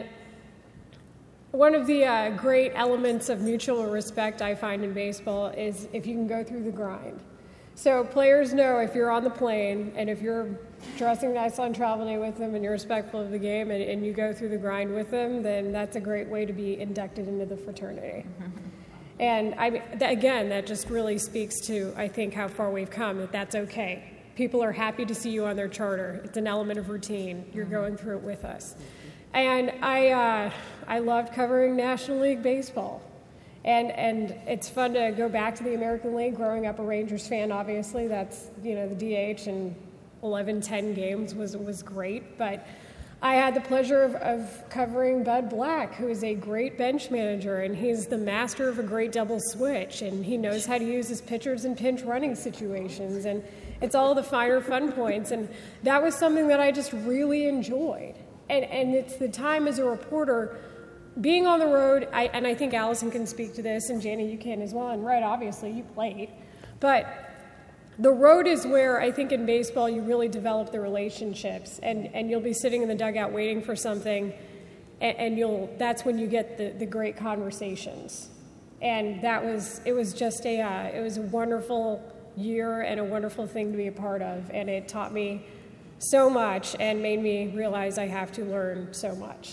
one of the uh, great elements of mutual respect I find in baseball is if you can go through the grind. So players know if you're on the plane and if you're dressing nice on travel day with them and you're respectful of the game and, and you go through the grind with them, then that's a great way to be inducted into the fraternity. And I, that, again, that just really speaks to, I think, how far we've come, that that's okay. People are happy to see you on their charter. It's an element of routine. You're going through it with us. And I, uh, I loved covering National League baseball. And and it's fun to go back to the American League. Growing up a Rangers fan, obviously, that's, you know, the D H and eleven ten games was, was great. But I had the pleasure of, of covering Bud Black, who is a great bench manager, and he's the master of a great double switch, and he knows how to use his pitchers in pinch running situations, and it's all the finer fun points. And that was something that I just really enjoyed. And, and it's the time as a reporter, being on the road, I, and I think Allison can speak to this, and Janie, you can as well, and Red, obviously, you played. But the road is where I think in baseball you really develop the relationships, and, and you'll be sitting in the dugout waiting for something, and, and you'll that's when you get the, the great conversations. And that was, it was just a, uh, it was a wonderful year and a wonderful thing to be a part of, and it taught me so much and made me realize I have to learn so much.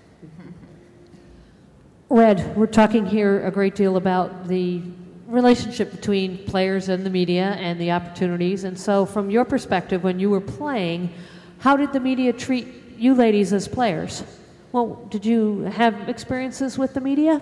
Red, we're talking here a great deal about the relationship between players and the media and the opportunities. And so from your perspective, when you were playing, how did the media treat you ladies as players? Well, did you have experiences with the media?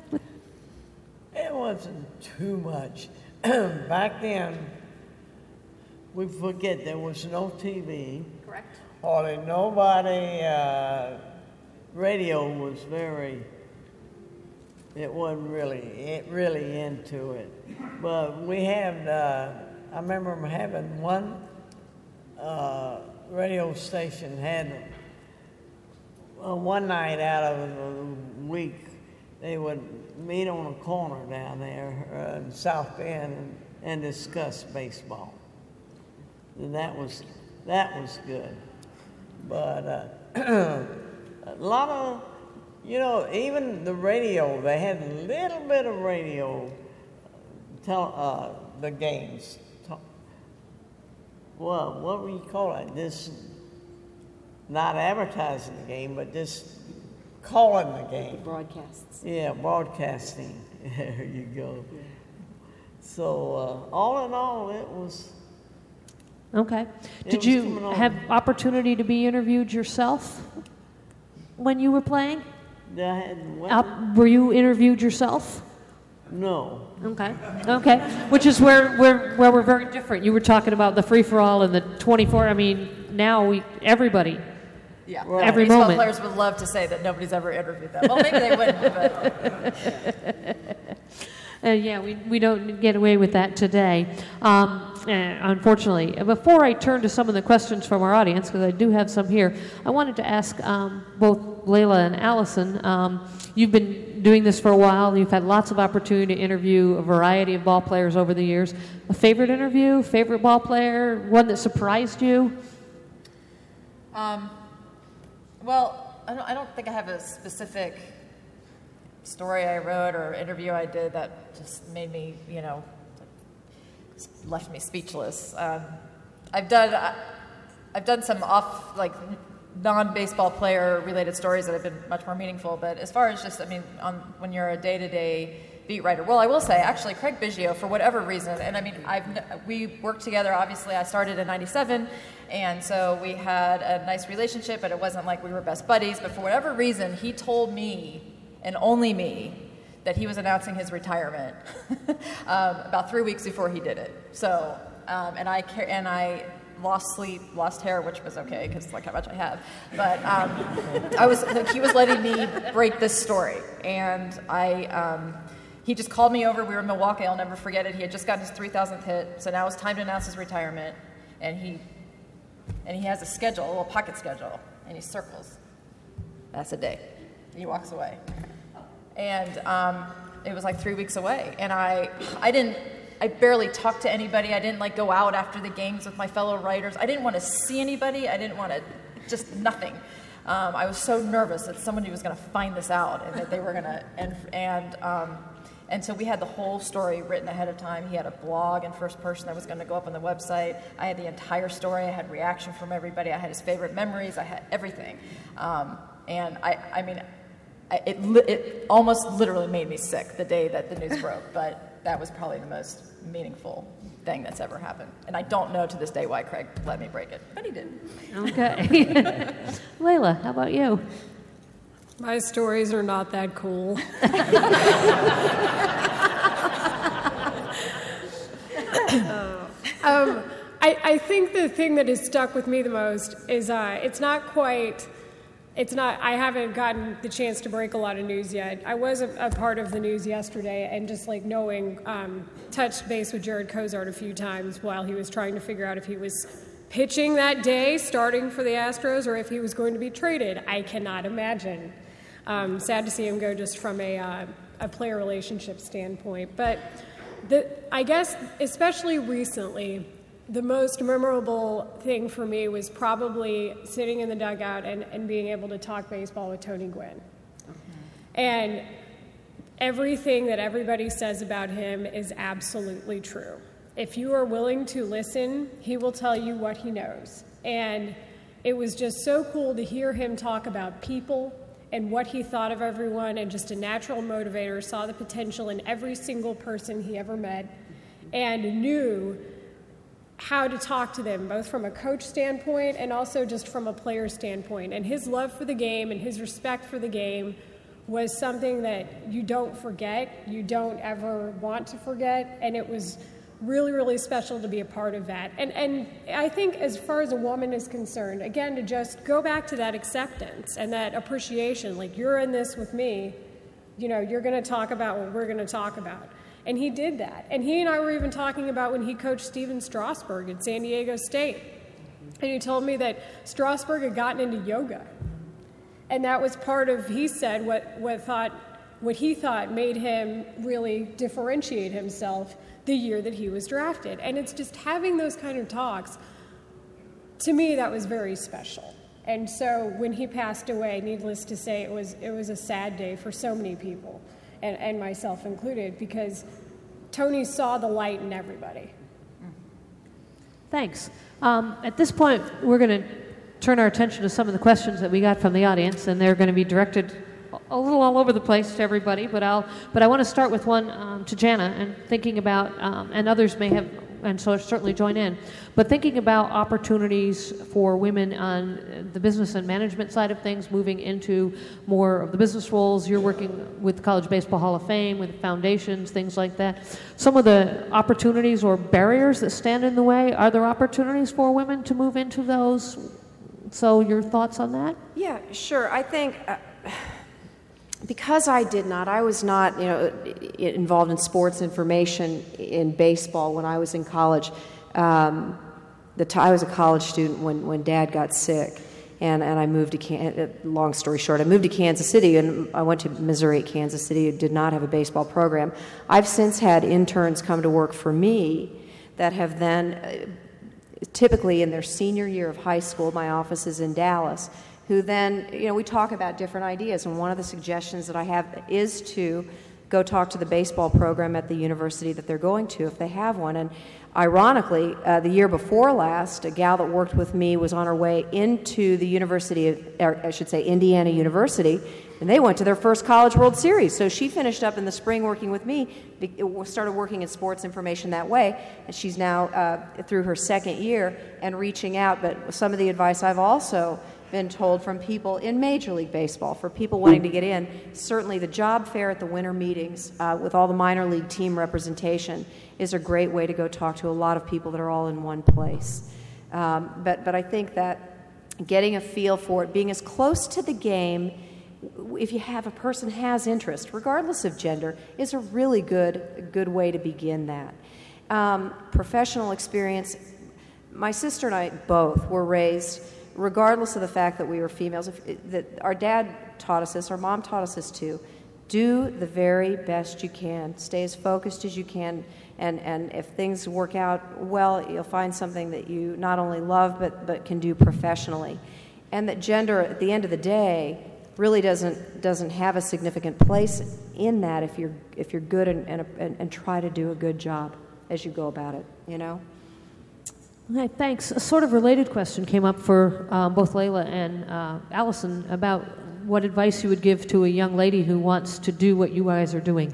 It wasn't too much. Back then, we forget there was no T V. Correct. Hardly nobody, uh, radio was very... It wasn't really, it really into it. But we had, uh, I remember having one uh, radio station had uh, one night out of a week, they would meet on a corner down there uh, in South Bend and, and discuss baseball. And that was, that was good. But uh, a lot of, you know, even the radio, they had a little bit of radio, tell uh, the games. Well, what do you call it? This, not advertising the game, but just calling the game. Broadcasts. Yeah, broadcasting. There you go. So uh, all in all, it was. Okay. It Did was you coming on. have opportunity to be interviewed yourself when you were playing? I had what? Uh, were you interviewed yourself? No. Okay. Okay. Which is where, where, where we're very different. You were talking about the free-for-all and the twenty-four. I mean, now we everybody. Yeah. Right. Every Baseball moment. players would love to say that nobody's ever interviewed them. Well, maybe they wouldn't, but Uh, yeah, we, we don't get away with that today, um, uh, unfortunately. Before I turn to some of the questions from our audience, because I do have some here, I wanted to ask um, both Layla and Allison, um, you've been doing this for a while. You've had lots of opportunity to interview a variety of ball players over the years. A favorite interview, favorite ball player, one that surprised you? Um, well, I don't, I don't think I have a specific story I wrote or interview I did that just made me, you know, left me speechless. Um, I've done, I, I've done some off, like, non-baseball player related stories that have been much more meaningful. But as far as just, I mean, on, when you're a day-to-day beat writer, well, I will say, actually, Craig Biggio, for whatever reason, and I mean, I've we worked together. Obviously, I started in ninety-seven, and so we had a nice relationship, but it wasn't like we were best buddies. But for whatever reason, he told me, and only me, that he was announcing his retirement um, about three weeks before he did it. So, um, and I ca- and I lost sleep, lost hair, which was okay because like how much I have. But um, I was like, he was letting me break this story, and I. Um, He just called me over. We were in Milwaukee. I'll never forget it. He had just gotten his three thousandth hit, so now it's time to announce his retirement. And he, and he has a schedule, a little pocket schedule, and he circles. That's a day. He walks away, and um, it was like three weeks away. And I, I didn't, I barely talked to anybody. I didn't like go out after the games with my fellow writers. I didn't want to see anybody. I didn't want to, just nothing. Um, I was so nervous that somebody was going to find this out and that they were going to, and and. Um, And so we had the whole story written ahead of time. He had a blog in first person that was going to go up on the website. I had the entire story. I had reaction from everybody. I had his favorite memories. I had everything. Um, and I, I mean, I, it, li- it almost literally made me sick the day that the news broke. But that was probably the most meaningful thing that's ever happened. And I don't know to this day why Craig let me break it, but he did. Okay. Layla, how about you? My stories are not that cool. um, I, I think the thing that has stuck with me the most is uh, it's not quite, it's not, I haven't gotten the chance to break a lot of news yet. I was a, a part of the news yesterday, and just like knowing, um, touched base with Jared Cozart a few times while he was trying to figure out if he was pitching that day, starting for the Astros, or if he was going to be traded. I cannot imagine. Um, sad to see him go just from a, uh, a player relationship standpoint. But the, I guess, especially recently, the most memorable thing for me was probably sitting in the dugout and, and being able to talk baseball with Tony Gwynn. Okay. And everything that everybody says about him is absolutely true. If you are willing to listen, he will tell you what he knows. And it was just so cool to hear him talk about people and what he thought of everyone, and just a natural motivator, saw the potential in every single person he ever met, and knew how to talk to them, both from a coach standpoint and also just from a player standpoint. And his love for the game and his respect for the game was something that you don't forget, you don't ever want to forget, and it was really, really special to be a part of that. And and I think as far as a woman is concerned, again, to just go back to that acceptance and that appreciation, like, you're in this with me, you know, you're going to talk about what we're going to talk about. And he did that. And he and I were even talking about when he coached Steven Strasburg at San Diego State. And he told me that Strasburg had gotten into yoga. And that was part of, he said, what, what thought, what he thought made him really differentiate himself the year that he was drafted. And it's just having those kind of talks, to me, that was very special. And so when he passed away, needless to say, it was it was a sad day for so many people, and, and myself included, because Tony saw the light in everybody. Thanks. Um, at this point, we're going to turn our attention to some of the questions that we got from the audience, and they're going to be directed a little all over the place to everybody, but I'll but I want to start with one um, to Jana, and thinking about um, and others may have, and so certainly join in, but thinking about opportunities for women on the business and management side of things, moving into more of the business roles. You're working with the College Baseball Hall of Fame, with foundations, things like that. Some of the opportunities or barriers that stand in the way, are there opportunities for women to move into those? So your thoughts on that? Yeah, sure. I think uh, because I did not, I was not, you know, involved in sports information in baseball when I was in college. Um, the t- I was a college student when, when Dad got sick, and, and I moved to Can- long story short, I moved to Kansas City, and I went to Missouri at Kansas City. It did not have a baseball program. I've since had interns come to work for me that have then, uh, typically in their senior year of high school, my office is in Dallas, who then, you know, we talk about different ideas, and one of the suggestions that I have is to go talk to the baseball program at the university that they're going to, if they have one. And ironically, uh, the year before last, a gal that worked with me was on her way into the University of, or I should say Indiana University, and they went to their first College World Series. So she finished up in the spring working with me, started working in sports information that way, and she's now uh, through her second year and reaching out. But some of the advice I've also been told from people in Major League Baseball, for people wanting to get in, certainly the job fair at the winter meetings uh, with all the minor league team representation is a great way to go talk to a lot of people that are all in one place. Um, but, but I think that getting a feel for it, being as close to the game, if you have a person has interest, regardless of gender, is a really good, good way to begin that. Um, professional experience, my sister and I both were raised, regardless of the fact that we were females, if, that our dad taught us this, our mom taught us this too, do the very best you can. Stay as focused as you can, and, and if things work out well, you'll find something that you not only love but, but can do professionally. And that gender, at the end of the day, really doesn't doesn't have a significant place in that if you're if you're good and, and, and, and try to do a good job as you go about it, you know? Okay, thanks. A sort of related question came up for um, both Layla and uh, Allison about what advice you would give to a young lady who wants to do what you guys are doing.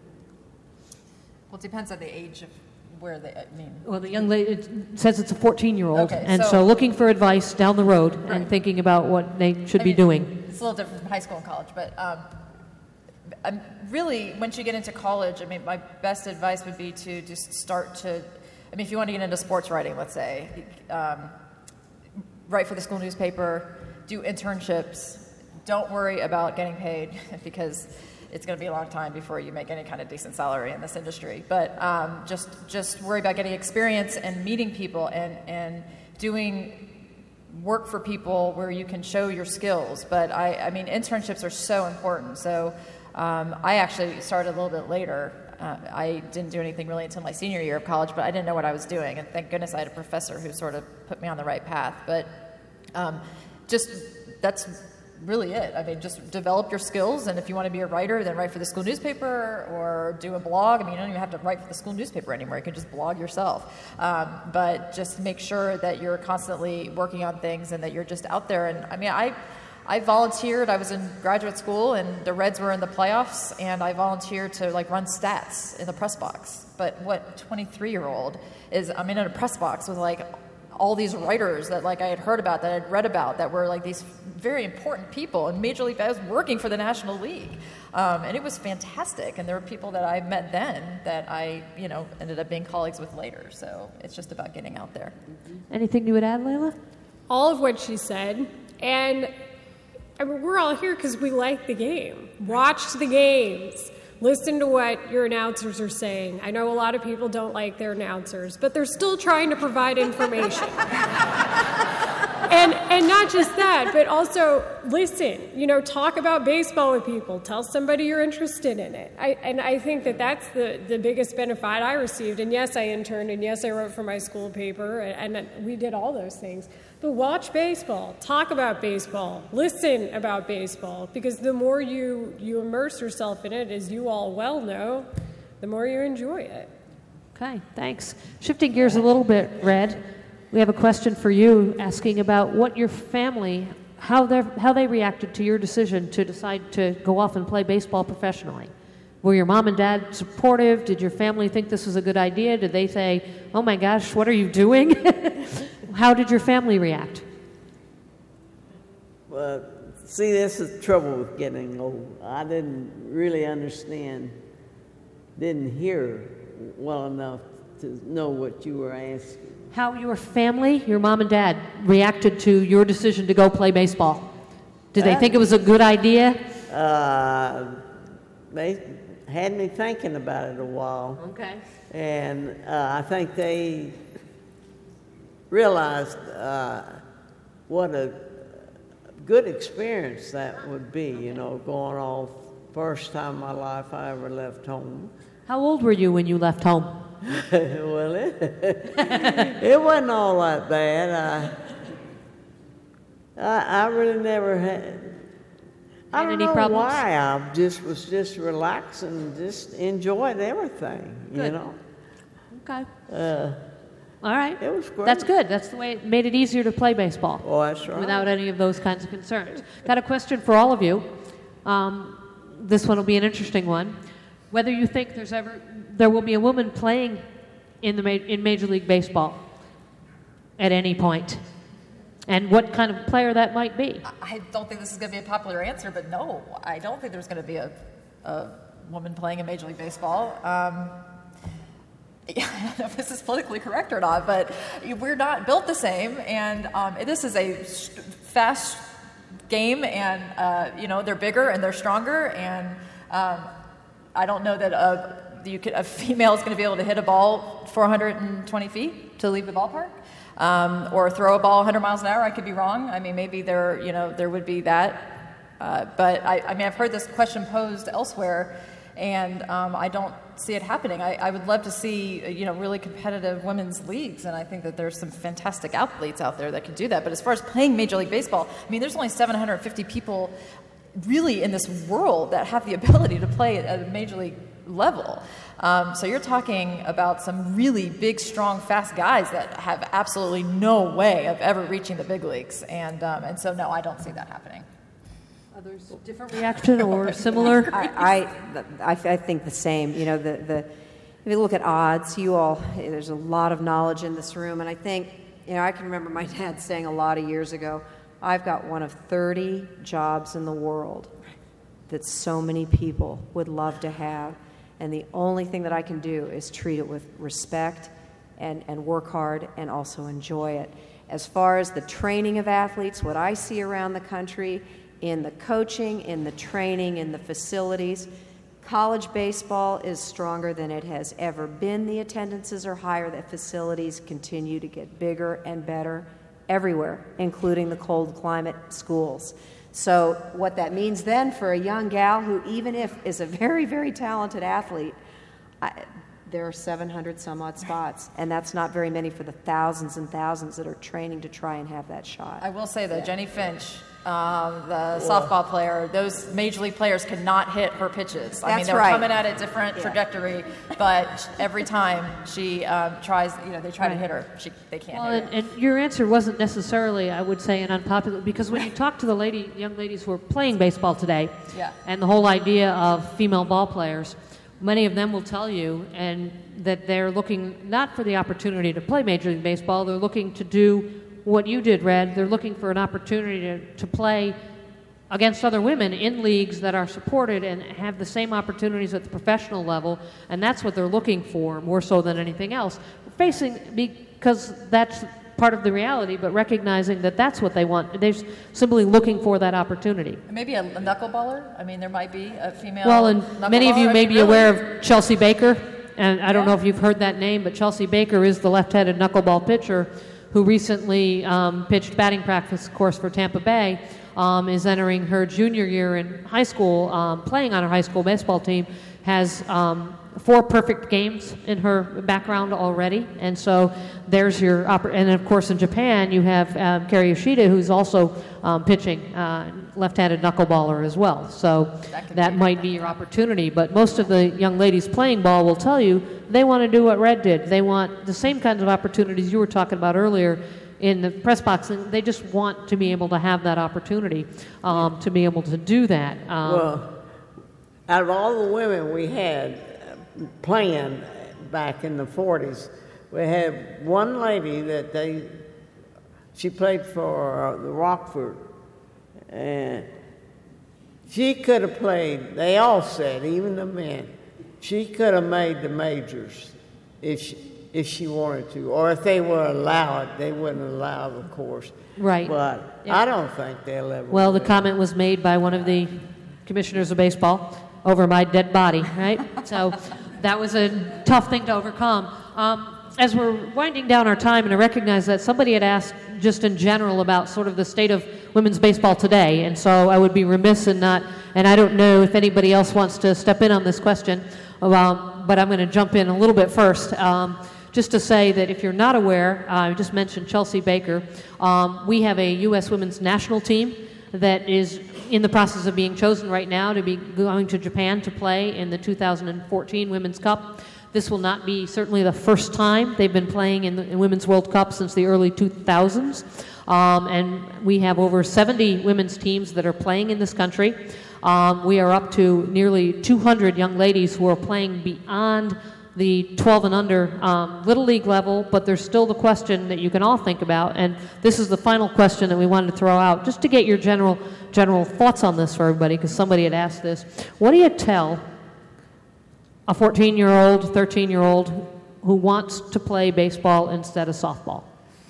Well, it depends on the age of where they, I mean. Well, the young lady it says it's a fourteen-year-old, Okay, and so, so- looking for advice down the road Right. and thinking about what they should I be mean, doing. It's a little different from high school and college, but um, I'm really, once you get into college, I mean, my best advice would be to just start to, I mean, if you want to get into sports writing, let's say, um, write for the school newspaper, do internships, don't worry about getting paid because it's going to be a long time before you make any kind of decent salary in this industry. But um, just just worry about getting experience and meeting people and, and doing work for people where you can show your skills. But I, I mean, internships are so important. So um, I actually started a little bit later. Uh, I didn't do anything really until my senior year of college, but I didn't know what I was doing. And thank goodness I had a professor who sort of put me on the right path. But um, just that's really it. I mean, just develop your skills, and if you want to be a writer, then write for the school newspaper or do a blog. I mean, you don't even have to write for the school newspaper anymore. You can just blog yourself. Um, but just make sure that you're constantly working on things and that you're just out there. And I mean, I I volunteered. I was in graduate school, and the Reds were in the playoffs, and I volunteered to like run stats in the press box. But what twenty-three-year-old is, I'm in a press box with like all these writers that like I had heard about, that I'd read about, that were like these very important people in Major League. I was working for the National League, um, and it was fantastic. And there were people that I met then that I, you know, ended up being colleagues with later. So it's just about getting out there. Anything you would add, Layla? All of what she said, and I mean, we're all here because we like the game. Watch the games. Listen to what your announcers are saying. I know a lot of people don't like their announcers, but they're still trying to provide information. and and not just that, but also listen. You know, talk about baseball with people. Tell somebody you're interested in it. I, and I think that that's the, the biggest benefit I received. And yes, I interned, and yes, I wrote for my school paper, and, and we did all those things. But watch baseball, talk about baseball, listen about baseball, because the more you, you immerse yourself in it, as you all well know, the more you enjoy it. Okay, thanks. Shifting gears a little bit, Red, we have a question for you asking about what your family how they how they reacted to your decision to decide to go off and play baseball professionally. Were your mom and dad supportive? Did your family think this was a good idea? Did they say, "Oh my gosh, what are you doing?" How did your family react? Well, see, this is the trouble with getting old. I didn't really understand, didn't hear well enough to know what you were asking. How your family, your mom and dad, reacted to your decision to go play baseball? Did they think it was a good idea? Uh, they had me thinking about it a while. Okay. And uh, I think they realized uh, what a good experience that would be, you know, going off first time in my life I ever left home. How old were you when you left home? Well, it, it wasn't all that bad. I, I, I really never had. I Had don't any know problems? why. I just was just relaxing, just enjoyed everything. You Good. know. Okay. Uh, All right. It was great. That's good. That's the way it made it easier to play baseball. oh, that's right. Without any of those kinds of concerns. Got a question for all of you. Um, this one will be an interesting one. Whether you think there's ever there will be a woman playing in the ma- in Major League Baseball at any point, and what kind of player that might be. I don't think this is going to be a popular answer, but no, I don't think there's going to be a, a woman playing in Major League Baseball. Um, I don't know if this is politically correct or not, but we're not built the same, and um, this is a st- fast game, and uh, you know they're bigger and they're stronger, and um, I don't know that a, you could, a female is going to be able to hit a ball four hundred twenty feet to leave the ballpark, um, or throw a ball one hundred miles an hour. I could be wrong. I mean, maybe there, you know, there would be that, uh, but I, I mean, I've heard this question posed elsewhere. And um, I don't see it happening. I, I would love to see, you know, really competitive women's leagues, and I think that there's some fantastic athletes out there that can do that. But as far as playing Major League Baseball, I mean, there's only seven hundred fifty people really in this world that have the ability to play at a Major League level. Um, so you're talking about some really big, strong, fast guys that have absolutely no way of ever reaching the big leagues. And um, and so, no, I don't see that happening. Others different reaction or similar? I, I, I think the same. You know, the, the, if you look at odds, you all, there's a lot of knowledge in this room, and I think, you know, I can remember my dad saying a lot of years ago, I've got one of thirty jobs in the world that so many people would love to have, and the only thing that I can do is treat it with respect and, and work hard and also enjoy it. As far as the training of athletes, what I see around the country, in the coaching, in the training, in the facilities, college baseball is stronger than it has ever been. The attendances are higher. The facilities continue to get bigger and better everywhere, including the cold climate schools. So what that means then for a young gal who, even if is a very, very talented athlete, I, there are seven hundred some odd spots, and that's not very many for the thousands and thousands that are training to try and have that shot. I will say that Jenny Finch, um, the softball player, those major league players cannot hit her pitches. I mean, That's they're right. coming at a different Yeah. trajectory, but every time she um, tries, you know, they try to Right. hit her, she, they can't Well, hit and, her. and your answer wasn't necessarily, I would say, an unpopular, because when you talk to the lady, young ladies who are playing baseball today, Yeah. and the whole idea of female ball players, many of them will tell you and that they're looking not for the opportunity to play Major League Baseball, they're looking to do what you did, Red. They're looking for an opportunity to, to play against other women in leagues that are supported and have the same opportunities at the professional level, and that's what they're looking for more so than anything else. Facing, because that's part of the reality, but recognizing that that's what they want. They're simply looking for that opportunity. Maybe a, a knuckleballer. I mean, there might be a female. Well, and many of you knuckleballer. may I be mean, aware really. of Chelsea Baker, and I don't Yeah. know if you've heard that name, but Chelsea Baker is the left-handed knuckleball pitcher who recently um, pitched batting practice course for Tampa Bay, um, is entering her junior year in high school, um, playing on her high school baseball team, has um, four perfect games in her background already, and so there's your oppor- and of course in Japan you have um, Kari Yoshida, who's also um, pitching, uh, left-handed knuckleballer as well, so That could that be- might be your opportunity. But most of the young ladies playing ball will tell you they want to do what Red did. They want the same kinds of opportunities you were talking about earlier in the press box, and they just want to be able to have that opportunity um, to be able to do that. Um, Well, out of all the women we had uh, playing back in the forties, we had one lady that they, she played for uh, the Rockford, and she could have played, they all said, even the men, she could have made the majors if she, if she wanted to, or if they were allowed. They wouldn't allow it, of course. Right. But Yeah. I don't think they'll ever. Well, the win. comment was made by one of the commissioners of baseball over my dead body, right? So that was a tough thing to overcome. Um, as we're winding down our time, and I recognize that somebody had asked just in general about sort of the state of women's baseball today, and so I would be remiss in not, and I don't know if anybody else wants to step in on this question, um, but I'm going to jump in a little bit first. Um, Just to say that if you're not aware, uh, I just mentioned Chelsea Baker. Um, we have a U S women's national team that is in the process of being chosen right now to be going to Japan to play in the two thousand fourteen Women's Cup. This will not be certainly the first time they've been playing in the in Women's World Cup since the early two thousands. Um, and we have over seventy women's teams that are playing in this country. Um, we are up to nearly two hundred young ladies who are playing beyond the twelve and under um, Little League level, but there's still the question that you can all think about, and this is the final question that we wanted to throw out, just to get your general general thoughts on this for everybody, because somebody had asked this. What do you tell a fourteen-year-old, thirteen-year-old who wants to play baseball instead of softball?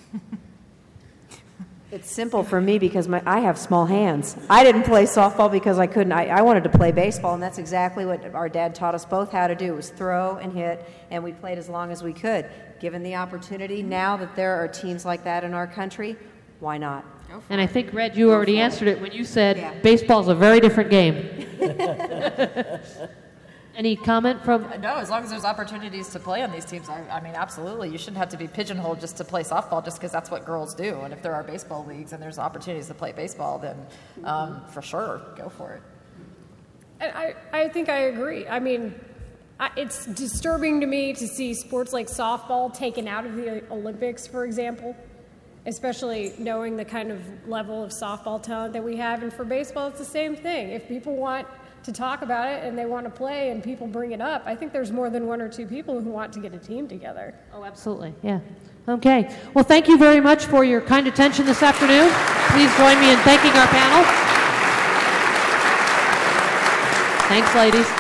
It's simple for me because my, I have small hands. I didn't play softball because I couldn't. I, I wanted to play baseball, and that's exactly what our dad taught us both how to do, was throw and hit, and we played as long as we could. Given the opportunity, now that there are teams like that in our country, why not? And I think, Red, you already answered it when you said Yeah. baseball's a very different game. Any comment from... No, as long as there's opportunities to play on these teams, I, I mean, absolutely. You shouldn't have to be pigeonholed just to play softball just because that's what girls do. And if there are baseball leagues and there's opportunities to play baseball, then um, for sure, go for it. And I, I think I agree. I mean, I, it's disturbing to me to see sports like softball taken out of the Olympics, for example, especially knowing the kind of level of softball talent that we have. And for baseball, it's the same thing. If people want to talk about it and they want to play and people bring it up, I think there's more than one or two people who want to get a team together. Oh, absolutely, yeah. Okay. Well, thank you very much for your kind attention this afternoon. Please join me in thanking our panel. Thanks, ladies.